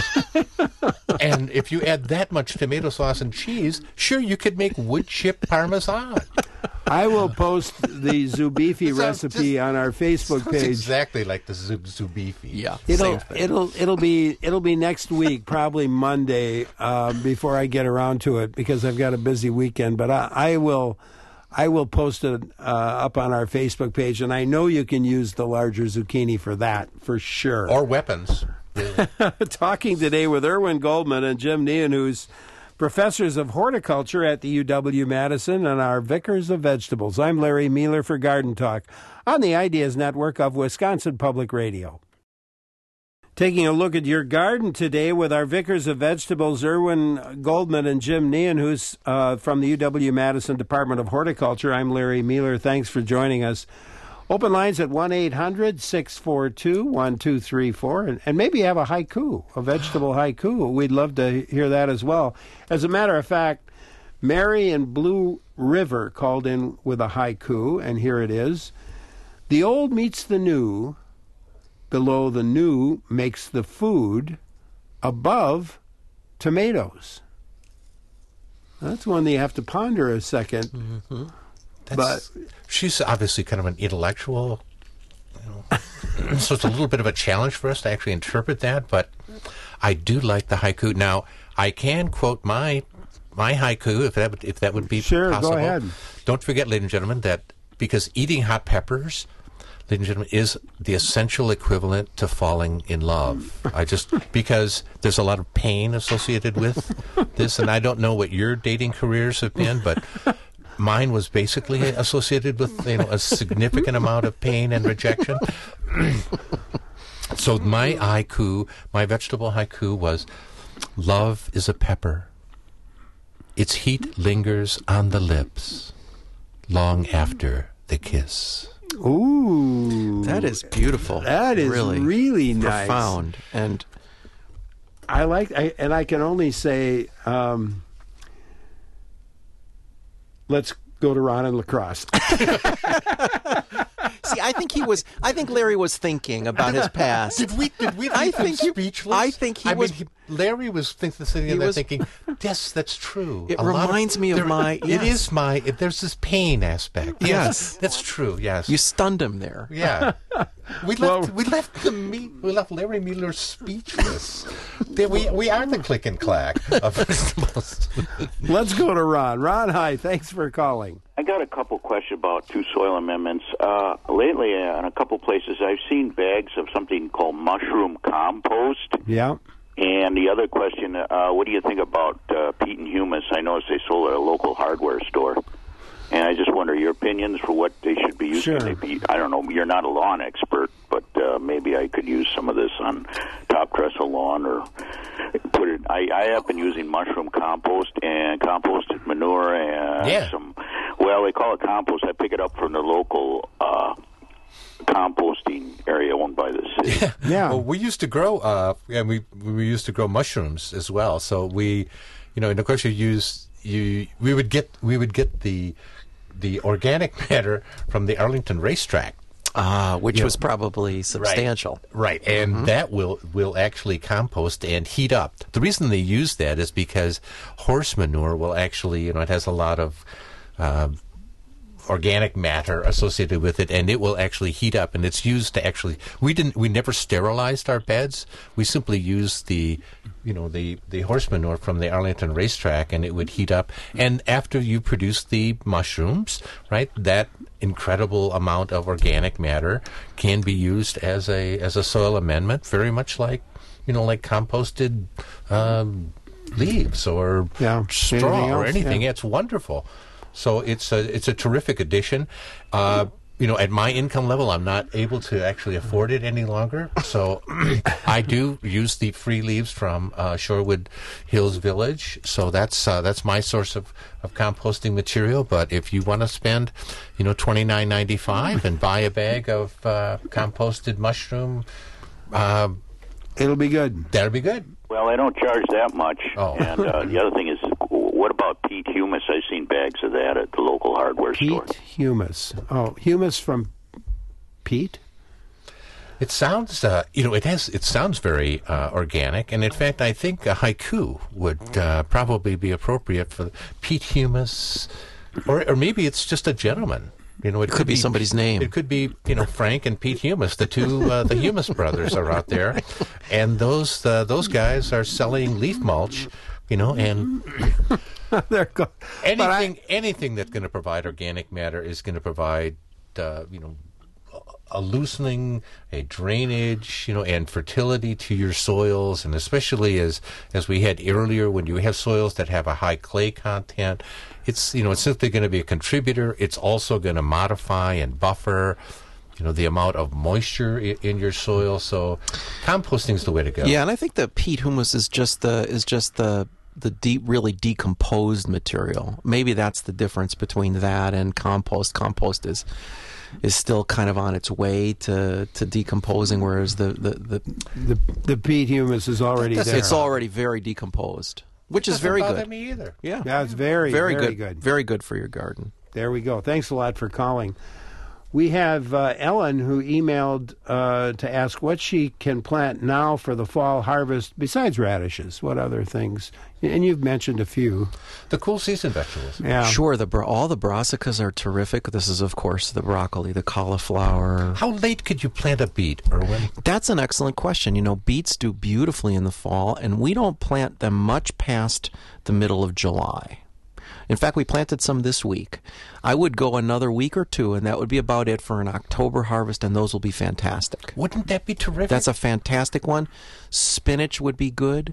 And if you add that much tomato sauce and cheese, sure, you could make wood chip parmesan. I will post the zubeefy recipe on our Facebook Sounds page. exactly like the zub zubeefy. Yeah. It'll it'll it'll be it'll be next week, probably Monday, uh, before I get around to it because I've got a busy weekend. But I, I will I will post it uh, up on our Facebook page, and I know you can use the larger zucchini for that for sure. Or weapons. Really. Talking today with Erwin Goldman and Jim Nean, who's professors of horticulture at the U W-Madison and our vicars of vegetables. I'm Larry Mueller for Garden Talk on the Ideas Network of Wisconsin Public Radio. Taking a look at your garden today with our vicars of vegetables, Erwin Goldman and Jim Nean, who's uh, from the U W-Madison Department of Horticulture. I'm Larry Mueller. Thanks for joining us. Open lines at one eight hundred six four two one two three four, and, and maybe you have a haiku, a vegetable haiku. We'd love to hear that as well. As a matter of fact, Mary in Blue River called in with a haiku, and here it is. The old meets the new, below the new makes the food, above tomatoes. That's one that you have to ponder a second. Mm-hmm. That's, but she's obviously kind of an intellectual, you know, so it's a little bit of a challenge for us to actually interpret that, but I do like the haiku. Now, I can quote my my haiku, if that would, if that would be sure, possible. Go ahead. Don't forget, ladies and gentlemen, that because eating hot peppers, ladies and gentlemen, is the essential equivalent to falling in love. I just because there's a lot of pain associated with this, and I don't know what your dating careers have been, but mine was basically associated with, you know, a significant amount of pain and rejection. So my haiku, my vegetable haiku was, love is a pepper. Its heat lingers on the lips long after the kiss. Ooh. That is beautiful. That is really, really nice. Profound. And I like, I, and I can only say, um, let's go to Ron and lacrosse. See, I think he was. I think Larry was thinking about his past. Did we? Did we? I think he, speechless. I think he I was. Mean, he, Larry was think, sitting there was, thinking, "Yes, that's true." It a reminds of, me of there, my. Yes. It is my. It, there's this pain aspect. Yes, yes, that's true. Yes, you stunned him there. Yeah, we left. Well, we left the me, We left Larry Miller speechless. There, we we are the click and clack of vegetables. Let's go to Ron. Ron, hi. Thanks for calling. I got a couple questions about two soil amendments. Uh, lately, uh, in a couple places, I've seen bags of something called mushroom compost. Yeah. And the other question, uh, what do you think about uh, peat and humus? I noticed they sold at a local hardware store. And I just wonder your opinions for what they should be used. Sure. They be, I don't know, you're not a lawn expert, but uh, maybe I could use some of this on top trestle lawn or put it. I, I have been using mushroom compost and composted manure and yeah. some, well, they call it compost. I pick it up from the local uh, composting area owned by the city. Yeah. yeah. Well, we used to grow, uh, and we we used to grow mushrooms as well. So we, you know, and of course you use you. We would get we would get the the organic matter from the Arlington racetrack. Ah, which you was know, probably substantial. Right, right. and mm-hmm. that will will actually compost and heat up. The reason they use that is because horse manure will actually, you know, it has a lot of uh, organic matter associated with it, and it will actually heat up. And it's used to actually. We didn't. We never sterilized our beds. We simply used the, you know, the the horse manure from the Arlington racetrack, and it would heat up. And after you produce the mushrooms, right, that incredible amount of organic matter can be used as a as a soil amendment, very much like, you know, like composted um, leaves or yeah, straw anything or else, anything. Yeah. It's wonderful. So it's a it's a terrific addition. Uh, you know, at my income level, I'm not able to actually afford it any longer. So I do use the free leaves from uh, Shorewood Hills Village. So that's uh, that's my source of, of composting material. But if you want to spend, you know, twenty-nine ninety-five and buy a bag of uh, composted mushroom, uh, it'll be good. That'll be good. Well, I don't charge that much. Oh. And uh, the other thing is, what about peat humus? I've seen bags of that at the local hardware peat store. Peat humus. Oh, humus from peat? It sounds, uh, you know, it has. It sounds very uh, organic, and in fact, I think a haiku would uh, probably be appropriate for peat humus, or or maybe it's just a gentleman. You know, it, it could, could be, be somebody's name. It could be, you know, Frank and Pete Humus, the two, uh, the Humus brothers are out there, and those uh, those guys are selling leaf mulch, you know, and They're go- anything I, anything that's going to provide organic matter is going to provide, uh, you know, a loosening, a drainage, you know, and fertility to your soils, and especially as as we had earlier, when you have soils that have a high clay content, it's, you know, it's simply going to be a contributor. It's also going to modify and buffer, you know, the amount of moisture in, in your soil. So composting is the way to go. Yeah, and I think the peat humus is just the is just the the deep, really decomposed material. Maybe that's the difference between that and compost. Compost is is still kind of on its way to, to decomposing, whereas the the, the the the peat humus is already there. It's already very decomposed, which is very good. good. Me either. Yeah, yeah, it's very very, very good. good. Very good for your garden. There we go. Thanks a lot for calling. We have uh, Ellen who emailed uh, to ask what she can plant now for the fall harvest besides radishes. What other things? And you've mentioned a few. The cool season vegetables. Yeah. Sure, the bra- all the brassicas are terrific. This is, of course, the broccoli, the cauliflower. How late could you plant a beet, Erwin? That's an excellent question. You know, beets do beautifully in the fall, and we don't plant them much past the middle of July. In fact, we planted some this week. I would go another week or two, and that would be about it for an October harvest, and those will be fantastic. Wouldn't that be terrific? That's a fantastic one. Spinach would be good.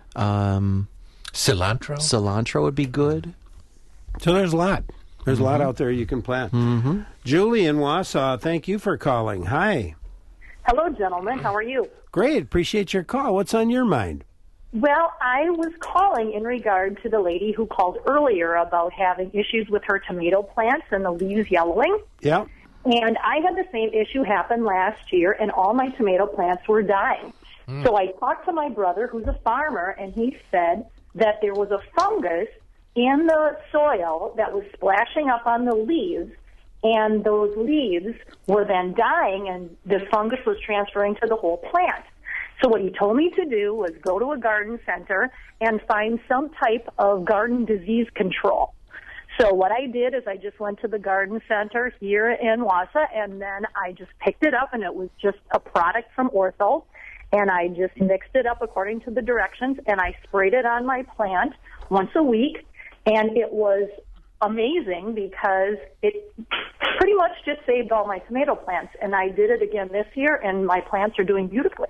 Um, cilantro? Cilantro would be good. So there's a lot. There's mm-hmm. a lot out there you can plant. Mm-hmm. Julie in Wausau, thank you for calling. Hi. Hello, gentlemen. How are you? Great. Appreciate your call. What's on your mind? Well, I was calling in regard to the lady who called earlier about having issues with her tomato plants and the leaves yellowing. Yeah. And I had the same issue happen last year, and all my tomato plants were dying. Mm. So I talked to my brother, who's a farmer, and he said that there was a fungus in the soil that was splashing up on the leaves, and those leaves were then dying, and the fungus was transferring to the whole plant. So what he told me to do was go to a garden center and find some type of garden disease control. So what I did is I just went to the garden center here in Wausau, and then I just picked it up, and it was just a product from Ortho, and I just mixed it up according to the directions, and I sprayed it on my plant once a week, and it was amazing because it pretty much just saved all my tomato plants, and I did it again this year, and my plants are doing beautifully.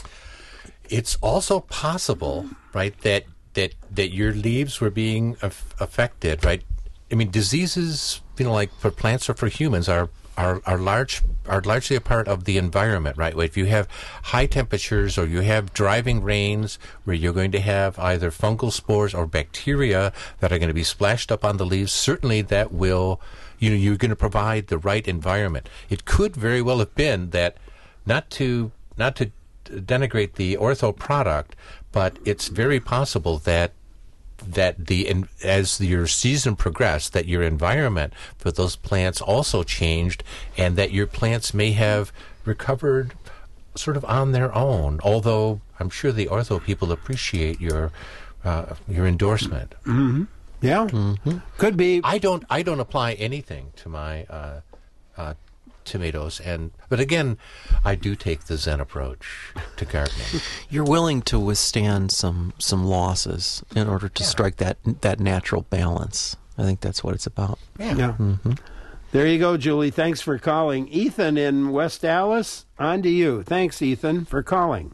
It's also possible, right, that that that your leaves were being af- affected, right? I mean, diseases, you know, like for plants or for humans, are are are large are largely a part of the environment, right? If you have high temperatures or you have driving rains, where you're going to have either fungal spores or bacteria that are going to be splashed up on the leaves, certainly that will, you know, you're going to provide the right environment. It could very well have been that, not to not to denigrate the Ortho product, but it's very possible that that the in, as your season progressed, that your environment for those plants also changed, and that your plants may have recovered sort of on their own. Although I'm sure the Ortho people appreciate your uh, your endorsement. Mm-hmm. Yeah, mm-hmm. Could be. I don't I don't apply anything to my uh, uh, tomatoes, and but again, I do take the Zen approach to gardening. You're willing to withstand some some losses in order to yeah. strike that that natural balance. I think that's what it's about. Yeah. yeah. Mm-hmm. There you go, Julie. Thanks for calling. Ethan in West Dallas, on to you. Thanks, Ethan, for calling.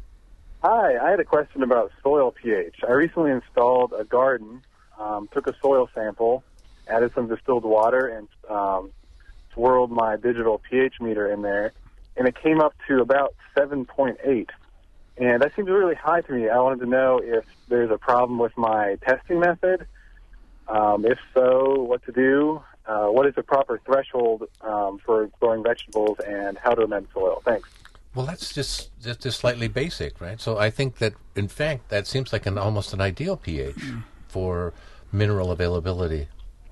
Hi, I had a question about soil pH. I recently installed a garden, um, took a soil sample, added some distilled water, and um, swirled my digital pH meter in there, and it came up to about seven point eight. And that seems really high to me. I wanted to know if there's a problem with my testing method. Um, if so, what to do? Uh, what is the proper threshold um, for growing vegetables, and how to amend soil? Thanks. Well, that's just that's just slightly basic, right? So I think that, in fact, that seems like an almost an ideal pH mm. for mineral availability.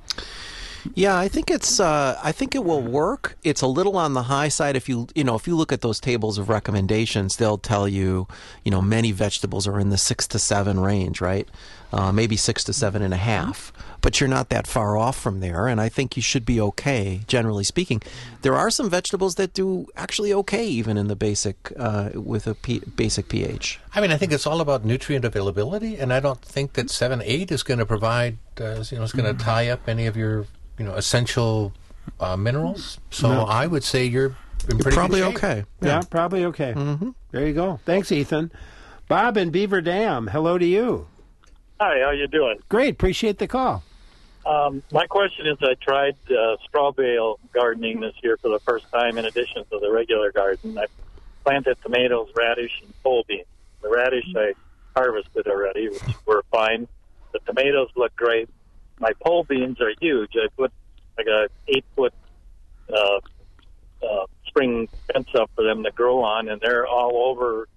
Yeah, I think it's. Uh, I think it will work. It's a little on the high side. If you, you know, if you look at those tables of recommendations, they'll tell you, you know, many vegetables are in the six to seven range, right? Uh, maybe six to seven and a half. But you're not that far off from there, and I think you should be okay, generally speaking. There are some vegetables that do actually okay, even in the basic uh, with a P- basic pH. I mean, I think it's all about nutrient availability, and I don't think that seven, eight is going to provide, uh, you know, it's going to tie up any of your, you know, essential uh, minerals. So no. I would say you're in pretty probably good shape. okay. Yeah, yeah probably okay. Mm-hmm. There you go. Thanks, Ethan. Bob in Beaver Dam, hello to you. Hi, how you doing? Great, appreciate the call. Um, my question is, I tried uh, straw bale gardening this year for the first time in addition to the regular garden. I planted tomatoes, radish, and pole beans. The radish I harvested already, which were fine. The tomatoes look great. My pole beans are huge. I put like a eight-foot uh, uh, spring fence up for them to grow on, and they're all over,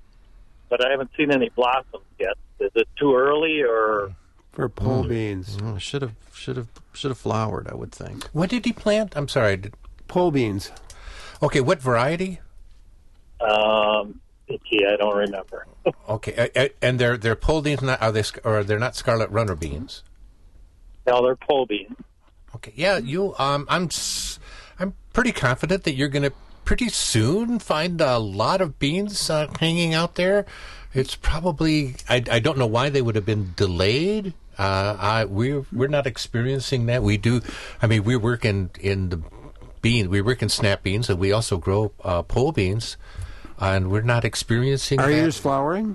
but I haven't seen any blossoms yet. Is it too early, or... For pole beans. Oh, should have should have should have flowered, I would think. When did he plant? I'm sorry. Did... pole beans. Okay, what variety? Um, gee, I don't remember. Okay, uh, uh, and they're they're pole beans, not, are they sc- or they're not scarlet runner beans? No, they're pole beans. Okay, yeah, you. Um, I'm s- I'm pretty confident that you're going to pretty soon find a lot of beans uh, hanging out there. It's probably I, I don't know why they would have been delayed. Uh, I we're we're not experiencing that. We do. I mean, we work in in the beans. We work in snap beans, and we also grow uh, pole beans, and we're not experiencing. Are that. yours flowering?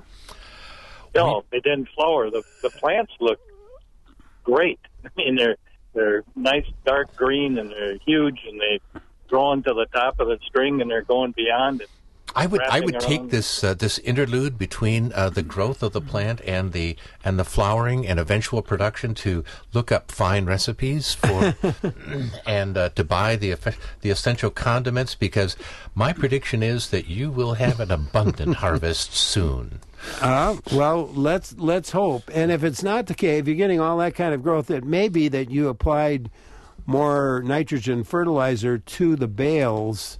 No, they didn't flower. The the plants look great. I mean, they're they're nice dark green, and they're huge, and they growing to the top of the string, and they're going beyond it. I would I would Wrapping take around. this uh, this interlude between uh, the growth of the plant and the and the flowering and eventual production to look up fine recipes for and uh, to buy the effe- the essential condiments, because my prediction is that you will have an abundant harvest soon. Uh, well, let's let's hope. And if it's not the case, if you're getting all that kind of growth, it may be that you applied more nitrogen fertilizer to the bales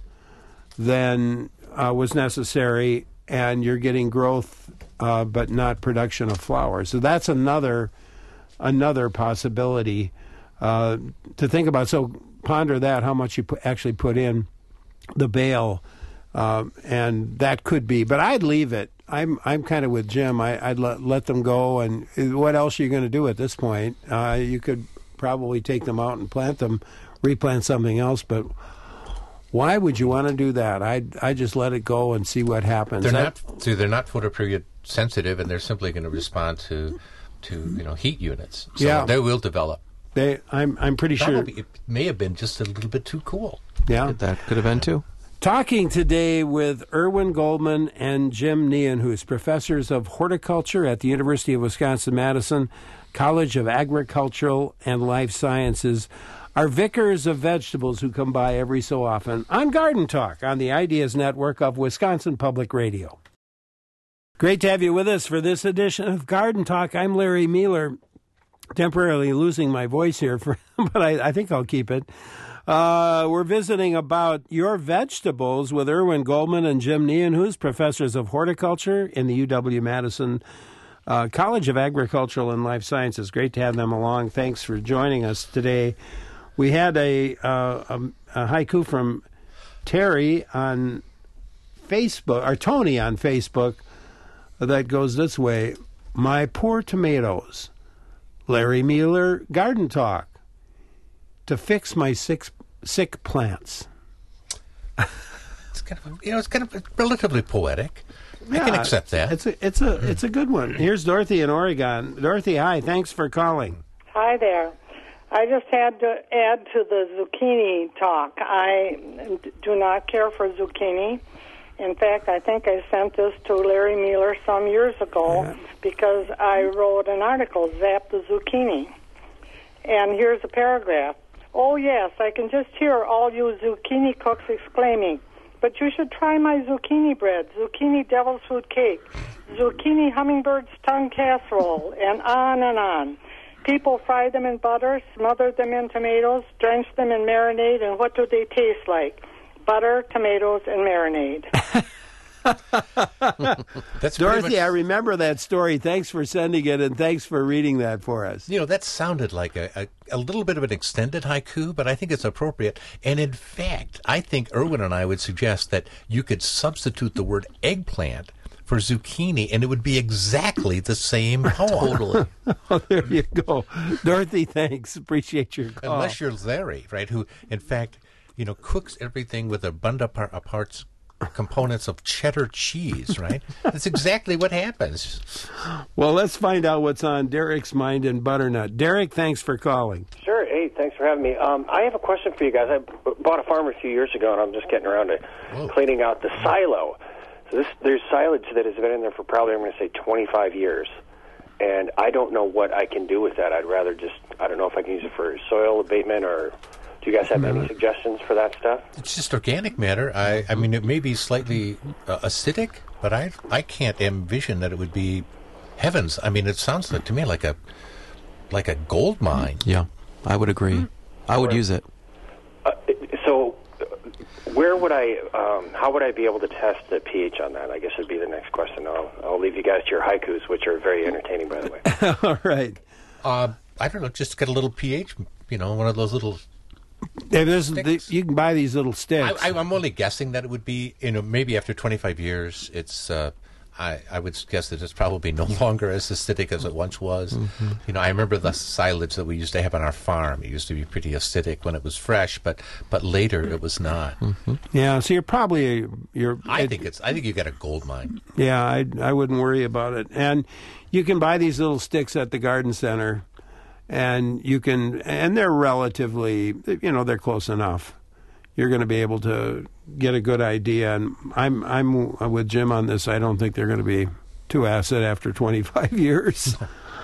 than uh, was necessary, and you're getting growth uh, but not production of flowers. So that's another another possibility uh, to think about. So ponder that, how much you pu- actually put in the bale, uh, and that could be. But I'd leave it. I'm I'm kind of with Jim. I, I'd let, let them go, and what else are you going to do at this point? Uh, you could probably take them out and plant them, replant something else, but why would you want to do that? I I just let it go and see what happens. They're I, not so they're not photoperiod sensitive, and they're simply going to respond to to you know heat units. So Yeah. they will develop. They I'm I'm pretty Probably, sure it may have been just a little bit too cool. Yeah, that could have been too. Talking today with Erwin Goldman and Jim Nienhuis, professors of horticulture at the University of Wisconsin-Madison College of Agricultural and Life Sciences, are vicars of vegetables who come by every so often on Garden Talk on the Ideas Network of Wisconsin Public Radio. Great to have you with us for this edition of Garden Talk. I'm Larry Mueller, temporarily losing my voice here, for, but I, I think I'll keep it. Uh, we're visiting about your vegetables with Erwin Goldman and Jim Nienhuis, professors of horticulture in the U W-Madison uh, College of Agricultural and Life Sciences. Great to have them along. Thanks for joining us today. We had a, uh, a, a haiku from Terry on Facebook, or Tony on Facebook, that goes this way: "My poor tomatoes, Larry Mueller Garden Talk, to fix my sick, sick plants." It's kind of you know it's kind of relatively poetic. I Yeah, can accept that. It's a it's a it's a good one. Here's Dorothy in Oregon. Dorothy, hi. Thanks for calling. Hi there. I just had to add to the zucchini talk. I do not care for zucchini. In fact, I think I sent this to Larry Mueller some years ago yeah. because I wrote an article, Zap the Zucchini. And here's a paragraph. "Oh, yes, I can just hear all you zucchini cooks exclaiming, but you should try my zucchini bread, zucchini devil's food cake, zucchini hummingbird's tongue casserole, and on and on. People fry them in butter, smother them in tomatoes, drench them in marinade, and what do they taste like? Butter, tomatoes, and marinade." That's Dorothy, much, I remember that story. Thanks for sending it, and thanks for reading that for us. You know, that sounded like a, a, a little bit of an extended haiku, but I think it's appropriate. And in fact, I think Erwin and I would suggest that you could substitute the word eggplant for zucchini, and it would be exactly the same poem. Totally. Oh, there you go. Dorothy, thanks. Appreciate your call. Unless you're Larry, right, who, in fact, you know, cooks everything with abundant par- parts components of cheddar cheese, right? That's exactly what happens. Well, let's find out what's on Derek's mind in Butternut. Derek, thanks for calling. Sure. Hey, thanks for having me. Um, I have a question for you guys. I b- bought a farm a few years ago, and I'm just getting around to Whoa. cleaning out the silo. So this, there's silage that has been in there for probably, I'm going to say, twenty-five years. And I don't know what I can do with that. I'd rather just, I don't know if I can use it for soil abatement, or do you guys have any suggestions for that stuff? It's just organic matter. I, I mean, it may be slightly uh, acidic, but I I can't envision that it would be heavens. I mean, it sounds like, to me like a like a gold mine. Yeah, I would agree. I would use it. Uh, so where would I, um, how would I be able to test the pH on that? I guess would be the next question. I'll, I'll leave you guys to your haikus, which are very entertaining, by the way. All right. Uh, I don't know, just get a little pH, you know, one of those little Yeah, there's the, you can buy these little sticks. I, I, I'm only guessing that it would be, you know, maybe after twenty-five years, it's, uh, I, I would guess that it's probably no longer as acidic as it once was. Mm-hmm. You know, I remember the silage that we used to have on our farm. It used to be pretty acidic when it was fresh, but but later it was not. Mm-hmm. Yeah, so you're probably a, you're. I it, think it's. I think you got a gold mine. Yeah, I I wouldn't worry about it. And you can buy these little sticks at the garden center, and you can, and they're relatively, you know, they're close enough. You're going to be able to get a good idea. And I'm I'm with Jim on this. I don't think they're going to be too acid after twenty-five years.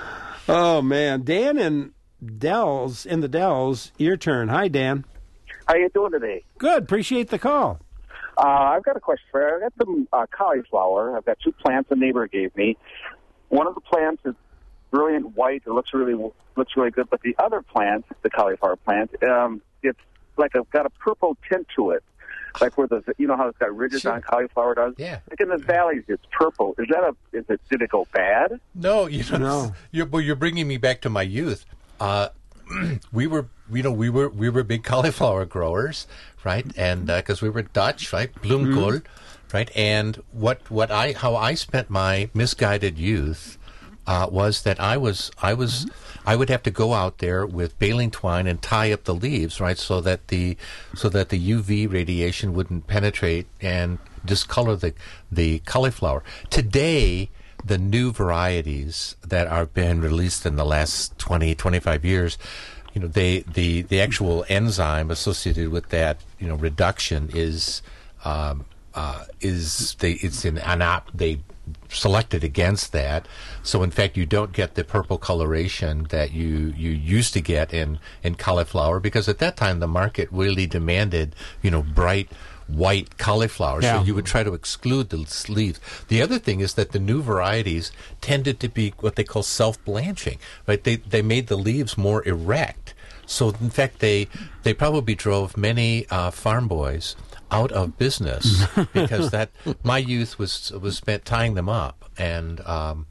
Oh man, Dan in Dells in the Dells, your turn. Hi, Dan. How you doing today? Good. Appreciate the call. Uh, I've got a question for you. I've got some uh, cauliflower. I've got two plants a neighbor gave me. One of the plants is brilliant white. It looks really looks really good. But the other plant, the cauliflower plant, um, it's like I've got a purple tint to it, like where the you know how it's got ridges Sure. on cauliflower does. Yeah. Like in the valleys, it's purple. Is that a? Is it? Did it go bad? No, you know, no. You're, well, you're bringing me back to my youth. Uh, we were, you know, we were we were big cauliflower growers, right? And because uh, we were Dutch, right, bloemkool, mm-hmm. right? And what what I how I spent my misguided youth uh, was that I was I was. Mm-hmm. I would have to go out there with baling twine and tie up the leaves, right, so that the so that the U V radiation wouldn't penetrate and discolor the the cauliflower. Today, the new varieties that are been released in the last twenty, twenty-five years, you know, they the the actual enzyme associated with that, you know, reduction is um, uh, is they it's in anop they. selected against that, so in fact you don't get the purple coloration that you you used to get in in cauliflower, because at that time the market really demanded, you know, bright white cauliflower, Yeah. so you would try to exclude the leaves. The other thing is that the new varieties tended to be what they call self-blanching, right? They they made the leaves more erect, so in fact they they probably drove many uh, farm boys out of business because that my youth was was spent tying them up, and um,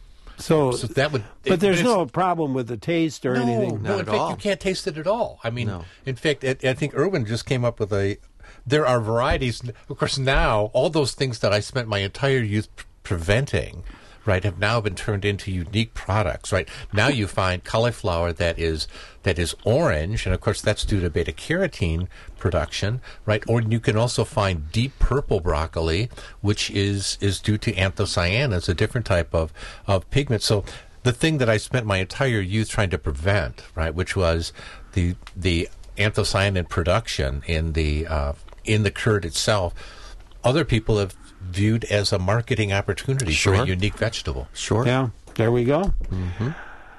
so, so that would. But it, there's no problem with the taste or no, anything. No, in fact, all. you can't taste it at all. I mean, No. in fact, I, I think Irwin just came up with a. There are varieties, of course. Now, all those things that I spent my entire youth p- preventing, right, have now been turned into unique products. Right now, you find cauliflower that is that is orange, and of course, that's due to beta carotene production, right? Or you can also find deep purple broccoli, which is is due to anthocyanins, a different type of of pigment. So, the thing that I spent my entire youth trying to prevent, right, which was the the anthocyanin production in the uh, in the curd itself, other people have viewed as a marketing opportunity Sure. for a unique vegetable. Sure. Yeah, there we go. Mm-hmm.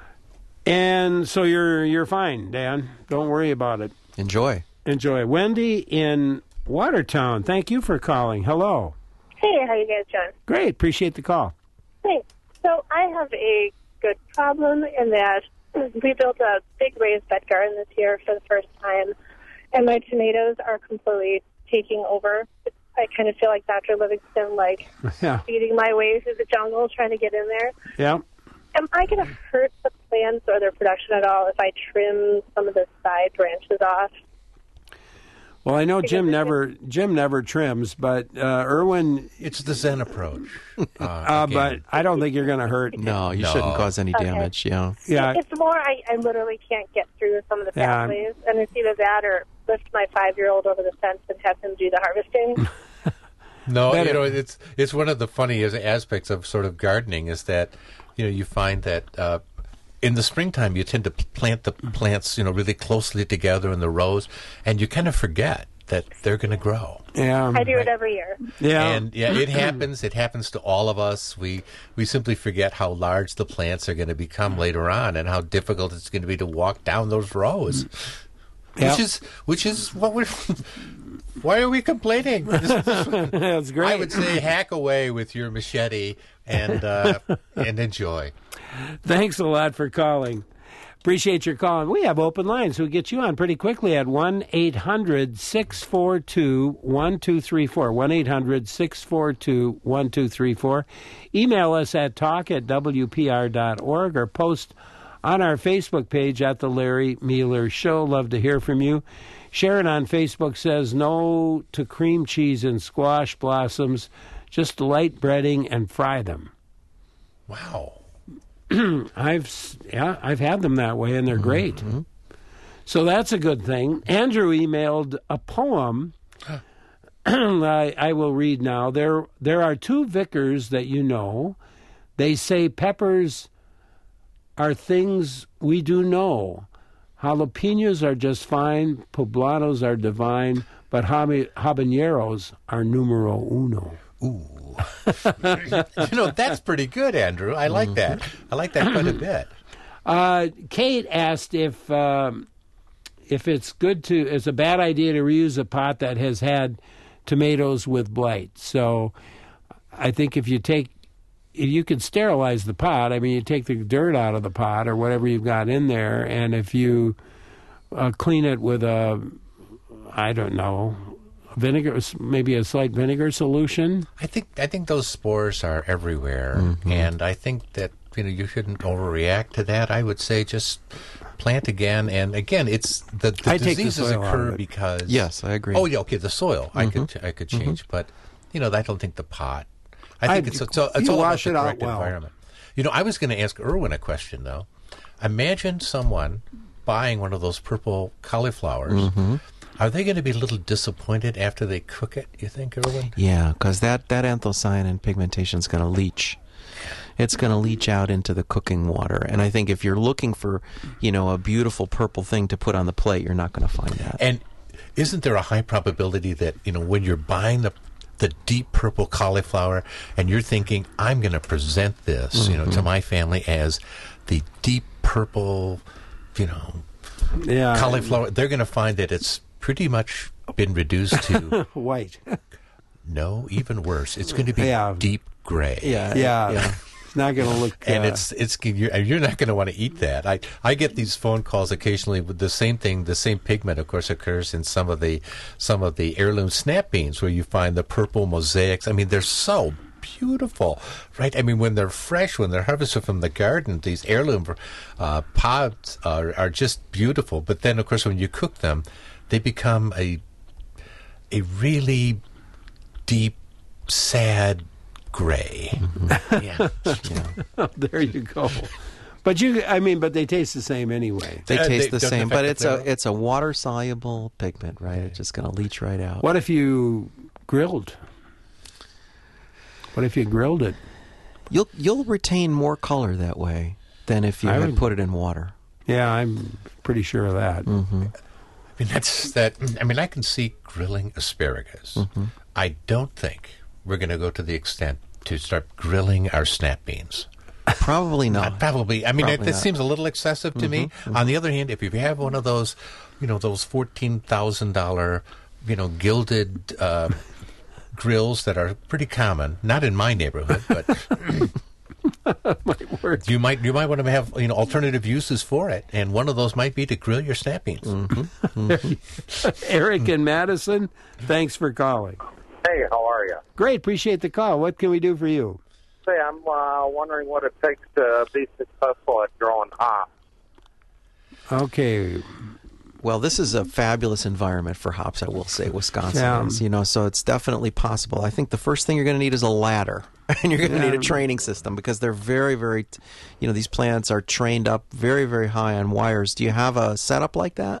And so you're you're fine, Dan. Don't worry about it. Enjoy. Enjoy. Wendy in Watertown, thank you for calling. Hello. Hey, how you guys doing? Great. Appreciate the call. Thanks. So I have a good problem in that we built a big raised bed garden this year for the first time, and my tomatoes are completely taking over. I kind of feel like Doctor Livingston, like Yeah. feeding my way through the jungle, trying to get in there. Yeah. Am I going to hurt the plants or their production at all if I trim some of the side branches off? Well, I know Jim never Jim never trims, but uh, Irwin. It's the Zen approach. Uh, uh, but I don't think you're going to hurt. No, you No. shouldn't cause any Okay. damage. Yeah. Yeah. It's more I, I literally can't get through some of the Yeah. pathways, and it's either that or lift my five-year-old over the fence and have him do the harvesting. No, Better. you know, it's it's one of the funniest aspects of sort of gardening is that, you know, you find that uh, in the springtime you tend to plant the plants, you know, really closely together in the rows, and you kind of forget that they're going to grow. Yeah. I do it every year. Yeah. And yeah, it happens. It happens to all of us. We we simply forget how large the plants are going to become later on, and how difficult it's going to be to walk down those rows. Yep. Which is which is what we're. Why are we complaining? That's great. I would say hack away with your machete and uh, and enjoy. Thanks a lot for calling. Appreciate your call. And we have open lines. We'll get you on pretty quickly at one eight hundred six four two one two three four. one eight hundred six four two one two three four. Email us at talk at w p r dot org or post on our Facebook page at The Larry Mealer Show. Love to hear from you. Sharon on Facebook says no to cream cheese and squash blossoms, just light breading and fry them. Wow. I've yeah, I've had them that way, and they're great. Mm-hmm. So that's a good thing. Andrew emailed a poem. I, I will read now. There, there are two vicars that you know. They say peppers are things we do know. Jalapenos are just fine. Poblanos are divine. But habaneros are numero uno. Ooh. You know, that's pretty good, Andrew. I like that. I like that quite a bit. Uh, Kate asked if um, if it's good to, it's a bad idea to reuse a pot that has had tomatoes with blight. So I think if you take, if you can sterilize the pot, I mean, you take the dirt out of the pot or whatever you've got in there, and if you uh, clean it with a, I don't know, vinegar, maybe a slight vinegar solution. I think I think those spores are everywhere, mm-hmm. and I think that you know you shouldn't overreact to that. I would say just plant again, and again, it's the, the I take diseases the occur because yes, I agree. Oh yeah, okay, the soil mm-hmm. I could I could change, mm-hmm. but you know I don't think the pot. I think I'd, it's it's, it's you all wash about the it correct out well. environment. You know, I was going to ask Irwin a question though. Imagine someone buying one of those purple cauliflowers. Mm-hmm. Are they going to be a little disappointed after they cook it, you think, Irwin? Yeah, because that, that anthocyanin pigmentation is going to leach. It's going to leach out into the cooking water. And I think if you're looking for, you know, a beautiful purple thing to put on the plate, you're not going to find that. And isn't there a high probability that, you know, when you're buying the the deep purple cauliflower and you're thinking, I'm going to present this, mm-hmm. you know, to my family as the deep purple, you know, yeah. cauliflower, they're going to find that it's pretty much been reduced to white. No, even worse. It's going to be yeah. deep gray. Yeah, yeah. yeah. It's not going to look. And uh, it's it's you're, you're not going to want to eat that. I I get these phone calls occasionally with the same thing. The same pigment, of course, occurs in some of the some of the heirloom snap beans where you find the purple mosaics. I mean, they're so beautiful, right? I mean, when they're fresh, when they're harvested from the garden, these heirloom uh, pods are are just beautiful. But then, of course, when you cook them, they become a a really deep, sad gray. Mm-hmm. Yeah. yeah. There you go. But you, I mean, but they taste the same anyway. They Uh, taste they the don't same, affect but the it's a flavor? it's a water soluble pigment, right? It's just going to leach right out. What if you grilled? What if you grilled it? You'll you'll retain more color that way than if you I had would- put it in water. Yeah, I'm pretty sure of that. Mm-hmm. I mean, that's that. I mean, I can see grilling asparagus. Mm-hmm. I don't think we're going to go to the extent to start grilling our snap beans. Probably not. Uh, probably. I mean, it, Probably it not. seems a little excessive to me. Mhm, On the other hand, if you have one of those, you know, those fourteen thousand dollar, you know, gilded uh, grills that are pretty common, not in my neighborhood, but you might you might want to have you know alternative uses for it, and one of those might be to grill your snap beans. Mm-hmm. Mm-hmm. Eric in Madison, thanks for calling. Hey, how are you? Great, appreciate the call. What can we do for you? Say, I'm uh, wondering what it takes to be successful at growing hops. Okay. Well, this is a fabulous environment for hops, I will say. Wisconsin Yeah. is, you know, so it's definitely possible. I think the first thing you're going to need is a ladder, and you're going to Yeah. need a training system because they're very, very, t- you know, these plants are trained up very, very high on wires. Do you have a setup like that?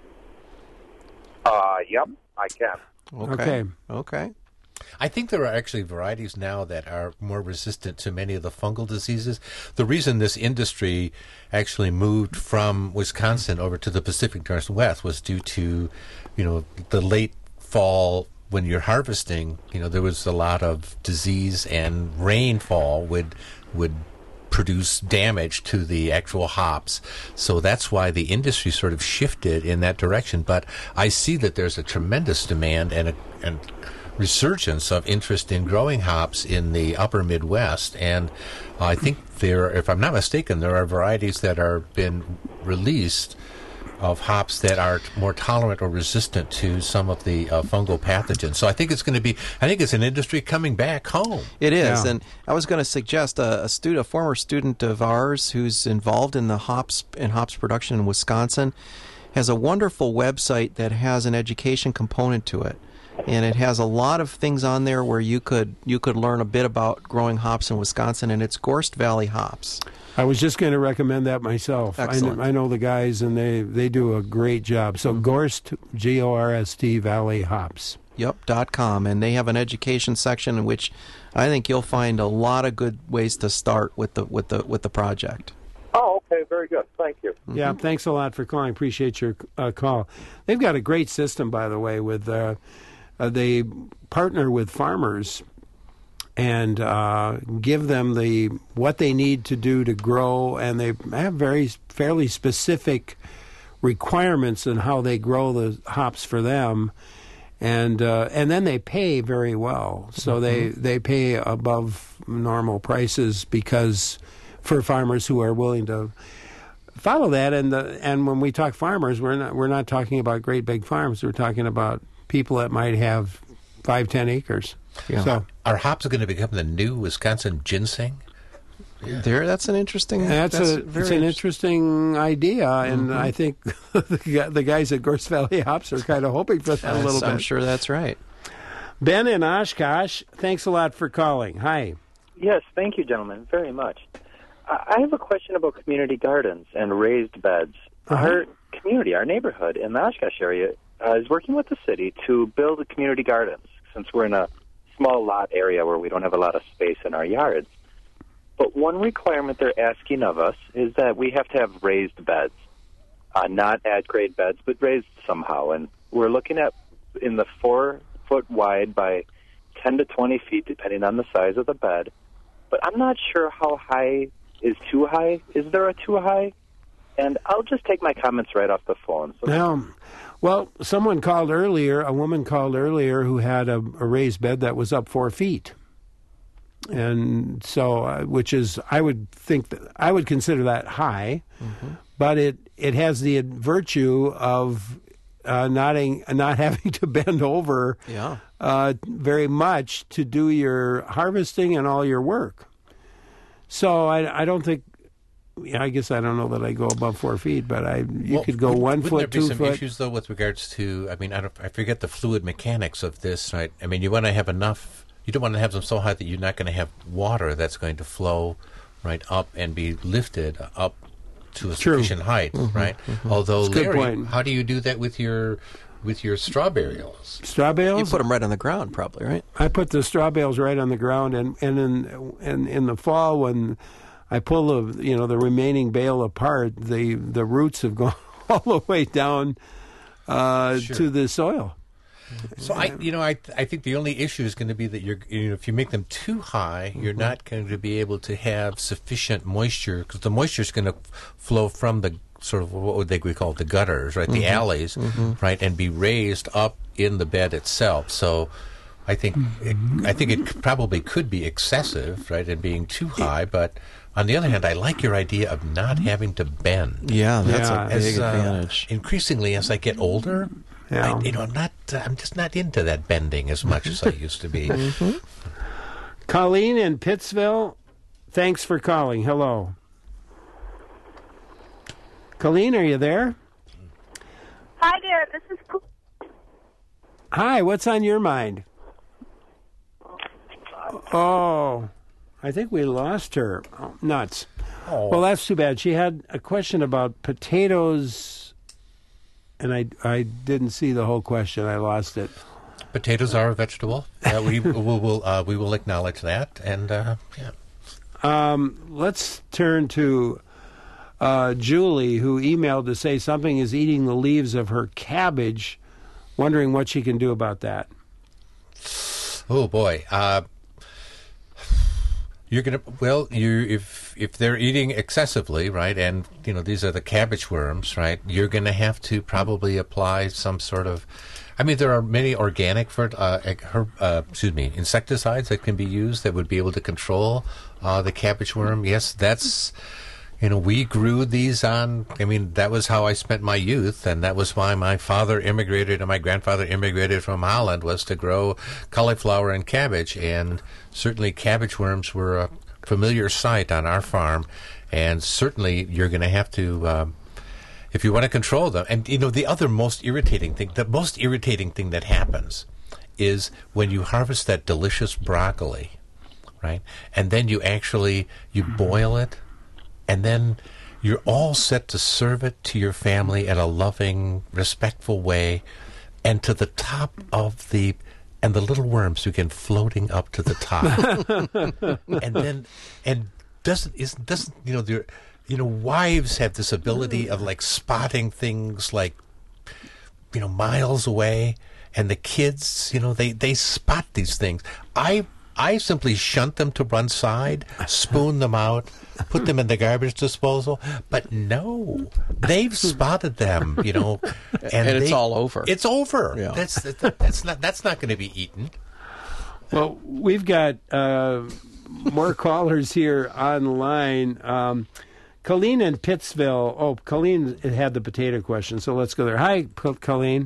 Uh, yep, I can. Okay. Okay. I think there are actually varieties now that are more resistant to many of the fungal diseases. The reason this industry actually moved from Wisconsin over to the Pacific Northwest was due to, you know, the late fall when you're harvesting. You know, there was a lot of disease, and rainfall would would produce damage to the actual hops. So that's why the industry sort of shifted in that direction. But I see that there's a tremendous demand and a, and resurgence of interest in growing hops in the upper Midwest, and I think there, if I'm not mistaken, there are varieties that are been released of hops that are more tolerant or resistant to some of the uh, fungal pathogens. So I think it's going to be, I think it's an industry coming back home. It is, Yeah. and I was going to suggest a, a student, a former student of ours who's involved in the hops in hops production in Wisconsin, has a wonderful website that has an education component to it, and it has a lot of things on there where you could you could learn a bit about growing hops in Wisconsin, and it's Gorst Valley Hops. I was just going to recommend that myself. I know, Excellent. I know the guys, and they, they do a great job. So Gorst, G O R S T Valley Hops. Yep, dot com, and they have an education section in which I think you'll find a lot of good ways to start with the with the with the project. Oh, okay, very good. Thank you. Yeah, thanks a lot for calling. Appreciate your uh, call. They've got a great system, by the way. With uh, uh, they partner with farmers and uh, give them the what they need to do to grow, and they have very fairly specific requirements in how they grow the hops for them, and uh, and then they pay very well. So they they pay above normal prices because for farmers who are willing to follow that. And the and when we talk farmers, we're not we're not talking about great big farms. We're talking about people that might have five, ten acres. Yeah. So Are hops going to become the new Wisconsin ginseng? There, that's an interesting. that's, that's a very it's an interesting idea, and Mhm. I think the, gu- the guys at Gorst Valley Hops are kind of hoping for that a little Yes, I'm bit. sure that's right. Ben in Oshkosh, thanks a lot for calling. Hi. Yes, thank you, gentlemen, very much. I I have a question about community gardens and raised beds. Uh-huh. Our community, our neighborhood in the Oshkosh area, uh, is working with the city to build community gardens, since we're in a small lot area where we don't have a lot of space in our yards. But one requirement they're asking of us is that we have to have raised beds, uh, not at-grade beds, but raised somehow. And we're looking at in the four foot wide by ten to twenty feet, depending on the size of the bed. But I'm not sure how high is too high. Is there a too high? And I'll just take my comments right off the phone. So Now, well, someone called earlier, a woman called earlier who had a, a raised bed that was up four feet. And so, uh, which is, I would think, that, I would consider that high, but it, it has the virtue of uh, not, not having to bend over Yeah. uh, very much to do your harvesting and all your work. So I, I don't think, yeah, I guess I don't know that I go above four feet, but I you Well, could go wouldn't- one wouldn't foot, there be two some foot. issues though with regards to? I mean, I don't. I forget the fluid mechanics of this. Right. I mean, you want to have enough. You don't want to have them so high that you're not going to have water that's going to flow right up and be lifted up to a True. sufficient height. Mhm, Right. mhm. Although, That's a good Larry, point. how do you do that with your with your straw bales? Straw bales? You put them right on the ground, probably, right? I put the straw bales right on the ground, and and in and in the fall when I pull the you know the remaining bale apart, the the roots have gone all the way down uh, Sure. to the soil. So I, you know, I, I think the only issue is going to be that you're, you know, if you make them too high, you're not going to be able to have sufficient moisture because the moisture is going to f- flow from the sort of what would they we call it, the gutters, right, the Mhm. alleys, Mhm. right, and be raised up in the bed itself. So I think it, I think it c- probably could be excessive, right, and being too high, but. On the other hand, I like your idea of not having to bend. Yeah, that's a As, big uh, advantage. Increasingly, as I get older, Yeah. I, you know, I'm not. Uh, I'm just not into that bending as much as I used to be. Mhm. Colleen in Pittsville, thanks for calling. Hello. Colleen, are you there? Hi there, this is cool. Hi, what's on your mind? Oh, I think we lost her. Oh, nuts. Oh. Well, that's too bad. She had a question about potatoes, and I I didn't see the whole question. I lost it. Potatoes are a vegetable. Uh, we we will uh, we will acknowledge that, and uh, yeah. Um, let's turn to uh, Julie, who emailed to say something is eating the leaves of her cabbage, wondering what she can do about that. Oh boy, uh, you're gonna well, you if if if they're eating excessively, right, and you know these are the cabbage worms, right, you're going to have to probably apply some sort of. I mean, there are many organic for, uh, herb, uh, excuse me, insecticides that can be used that would be able to control uh, the cabbage worm. Yes, that's. You know, we grew these on, I mean, that was how I spent my youth, and that was why my father immigrated and my grandfather immigrated from Holland, was to grow cauliflower and cabbage. And certainly cabbage worms were a familiar sight on our farm, and certainly you're going to have to, um, if you want to control them. And, you know, the other most irritating thing, the most irritating thing that happens is when you harvest that delicious broccoli, right, and then you actually, you boil it, and then you're all set to serve it to your family in a loving, respectful way, and to the top of the, and the little worms begin floating up to the top, and then, and doesn't isn't doesn't you know there, you know wives have this ability of like spotting things like, you know, miles away, and the kids, you know, they they spot these things. I. I simply shunt them to one side, spoon them out, put them in the garbage disposal. But no, they've spotted them, you know, and, and it's they, all over. It's over. Yeah. That's that's not that's not going to be eaten. Well, we've got uh, more callers here online. Um, Colleen in Pittsville. Oh, Colleen had the potato question, so let's go there. Hi, Colleen.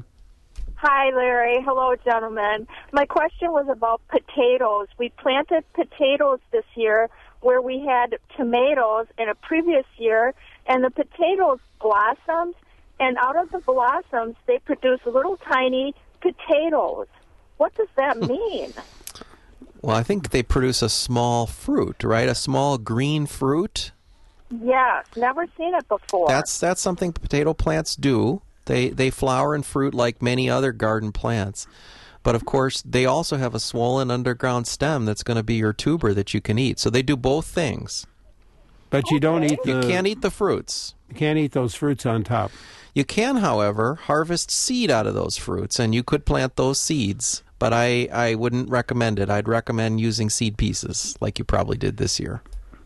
Hi, Larry. Hello, gentlemen. My question was about potatoes. We planted potatoes this year where we had tomatoes in a previous year, and the potatoes blossomed, and out of the blossoms, they produce little tiny potatoes. What does that mean? Well, I think they produce a small fruit, right? A small green fruit. Yes, never seen it before. That's that's something potato plants do. They they flower and fruit like many other garden plants. But, of course, they also have a swollen underground stem that's going to be your tuber that you can eat. So they do both things. But you don't eat the... You can't eat the fruits. You can't eat those fruits on top. You can, however, harvest seed out of those fruits, and you could plant those seeds. But I, I wouldn't recommend it. I'd recommend using seed pieces like you probably did this year.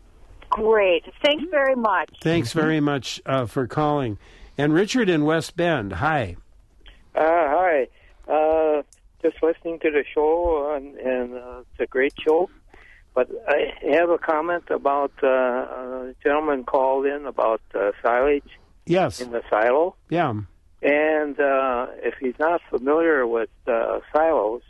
Great. Thanks very much. Thanks very much uh, for calling. And Richard in West Bend, hi. Uh, hi. Uh, just listening to the show, and, and uh, it's a great show. But I have a comment about uh, a gentleman called in about uh, silage yes. in the silo. Yeah. And uh, if he's not familiar with uh, silos,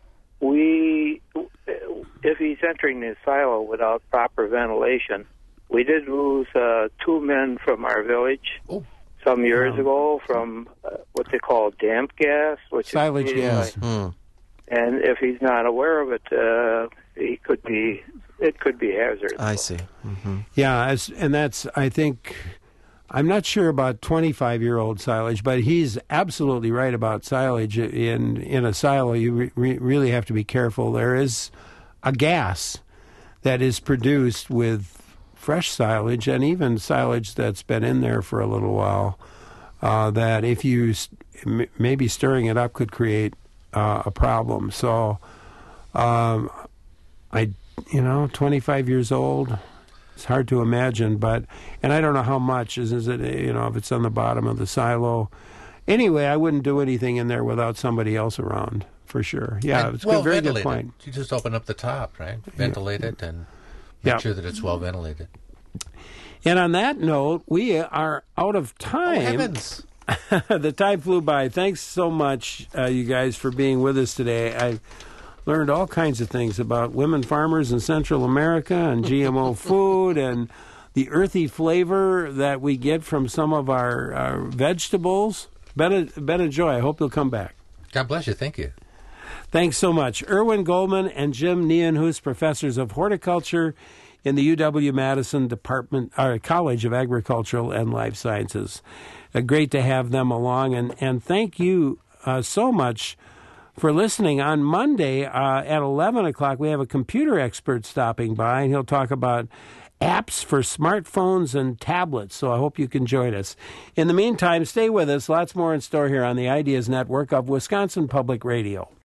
we, if he's entering his silo without proper ventilation, we did lose uh, two men from our village. Oh. Some years wow. ago from uh, what they call damp gas, which silage is gas. Like, mm. And if he's not aware of it, uh, he could be. It could be hazardous. I see. Mm-hmm. Yeah, as, and that's. I think. I'm not sure about twenty-five-year-old silage, but he's absolutely right about silage. In in a silo, you re- really have to be careful. There is a gas that is produced with fresh silage, and even silage that's been in there for a little while, uh, that if you st- maybe stirring it up could create uh, a problem. So, um, I, you know, twenty-five years old, it's hard to imagine, but, and I don't know how much, is, is it, you know, if it's on the bottom of the silo. Anyway, I wouldn't do anything in there without somebody else around, for sure. Yeah, and it's a well very ventilated. good point. You just open up the top, right? Ventilate yeah. it and make yeah. sure that it's well ventilated. And on that note, we are out of time. Oh, heavens. The time flew by. Thanks so much, uh, you guys, for being with us today. I learned all kinds of things about women farmers in Central America and G M O food and the earthy flavor that we get from some of our, our vegetables. Ben, Ben and Joy, I hope you'll come back. God bless you. Thank you. Thanks so much. Erwin Goldman and Jim Nienhuis, professors of horticulture in the U W-Madison Department, uh, College of Agricultural and Life Sciences. Uh, great to have them along, and, and thank you uh, so much for listening. On Monday uh, at eleven o'clock, we have a computer expert stopping by, and he'll talk about apps for smartphones and tablets, so I hope you can join us. In the meantime, stay with us. Lots more in store here on the Ideas Network of Wisconsin Public Radio.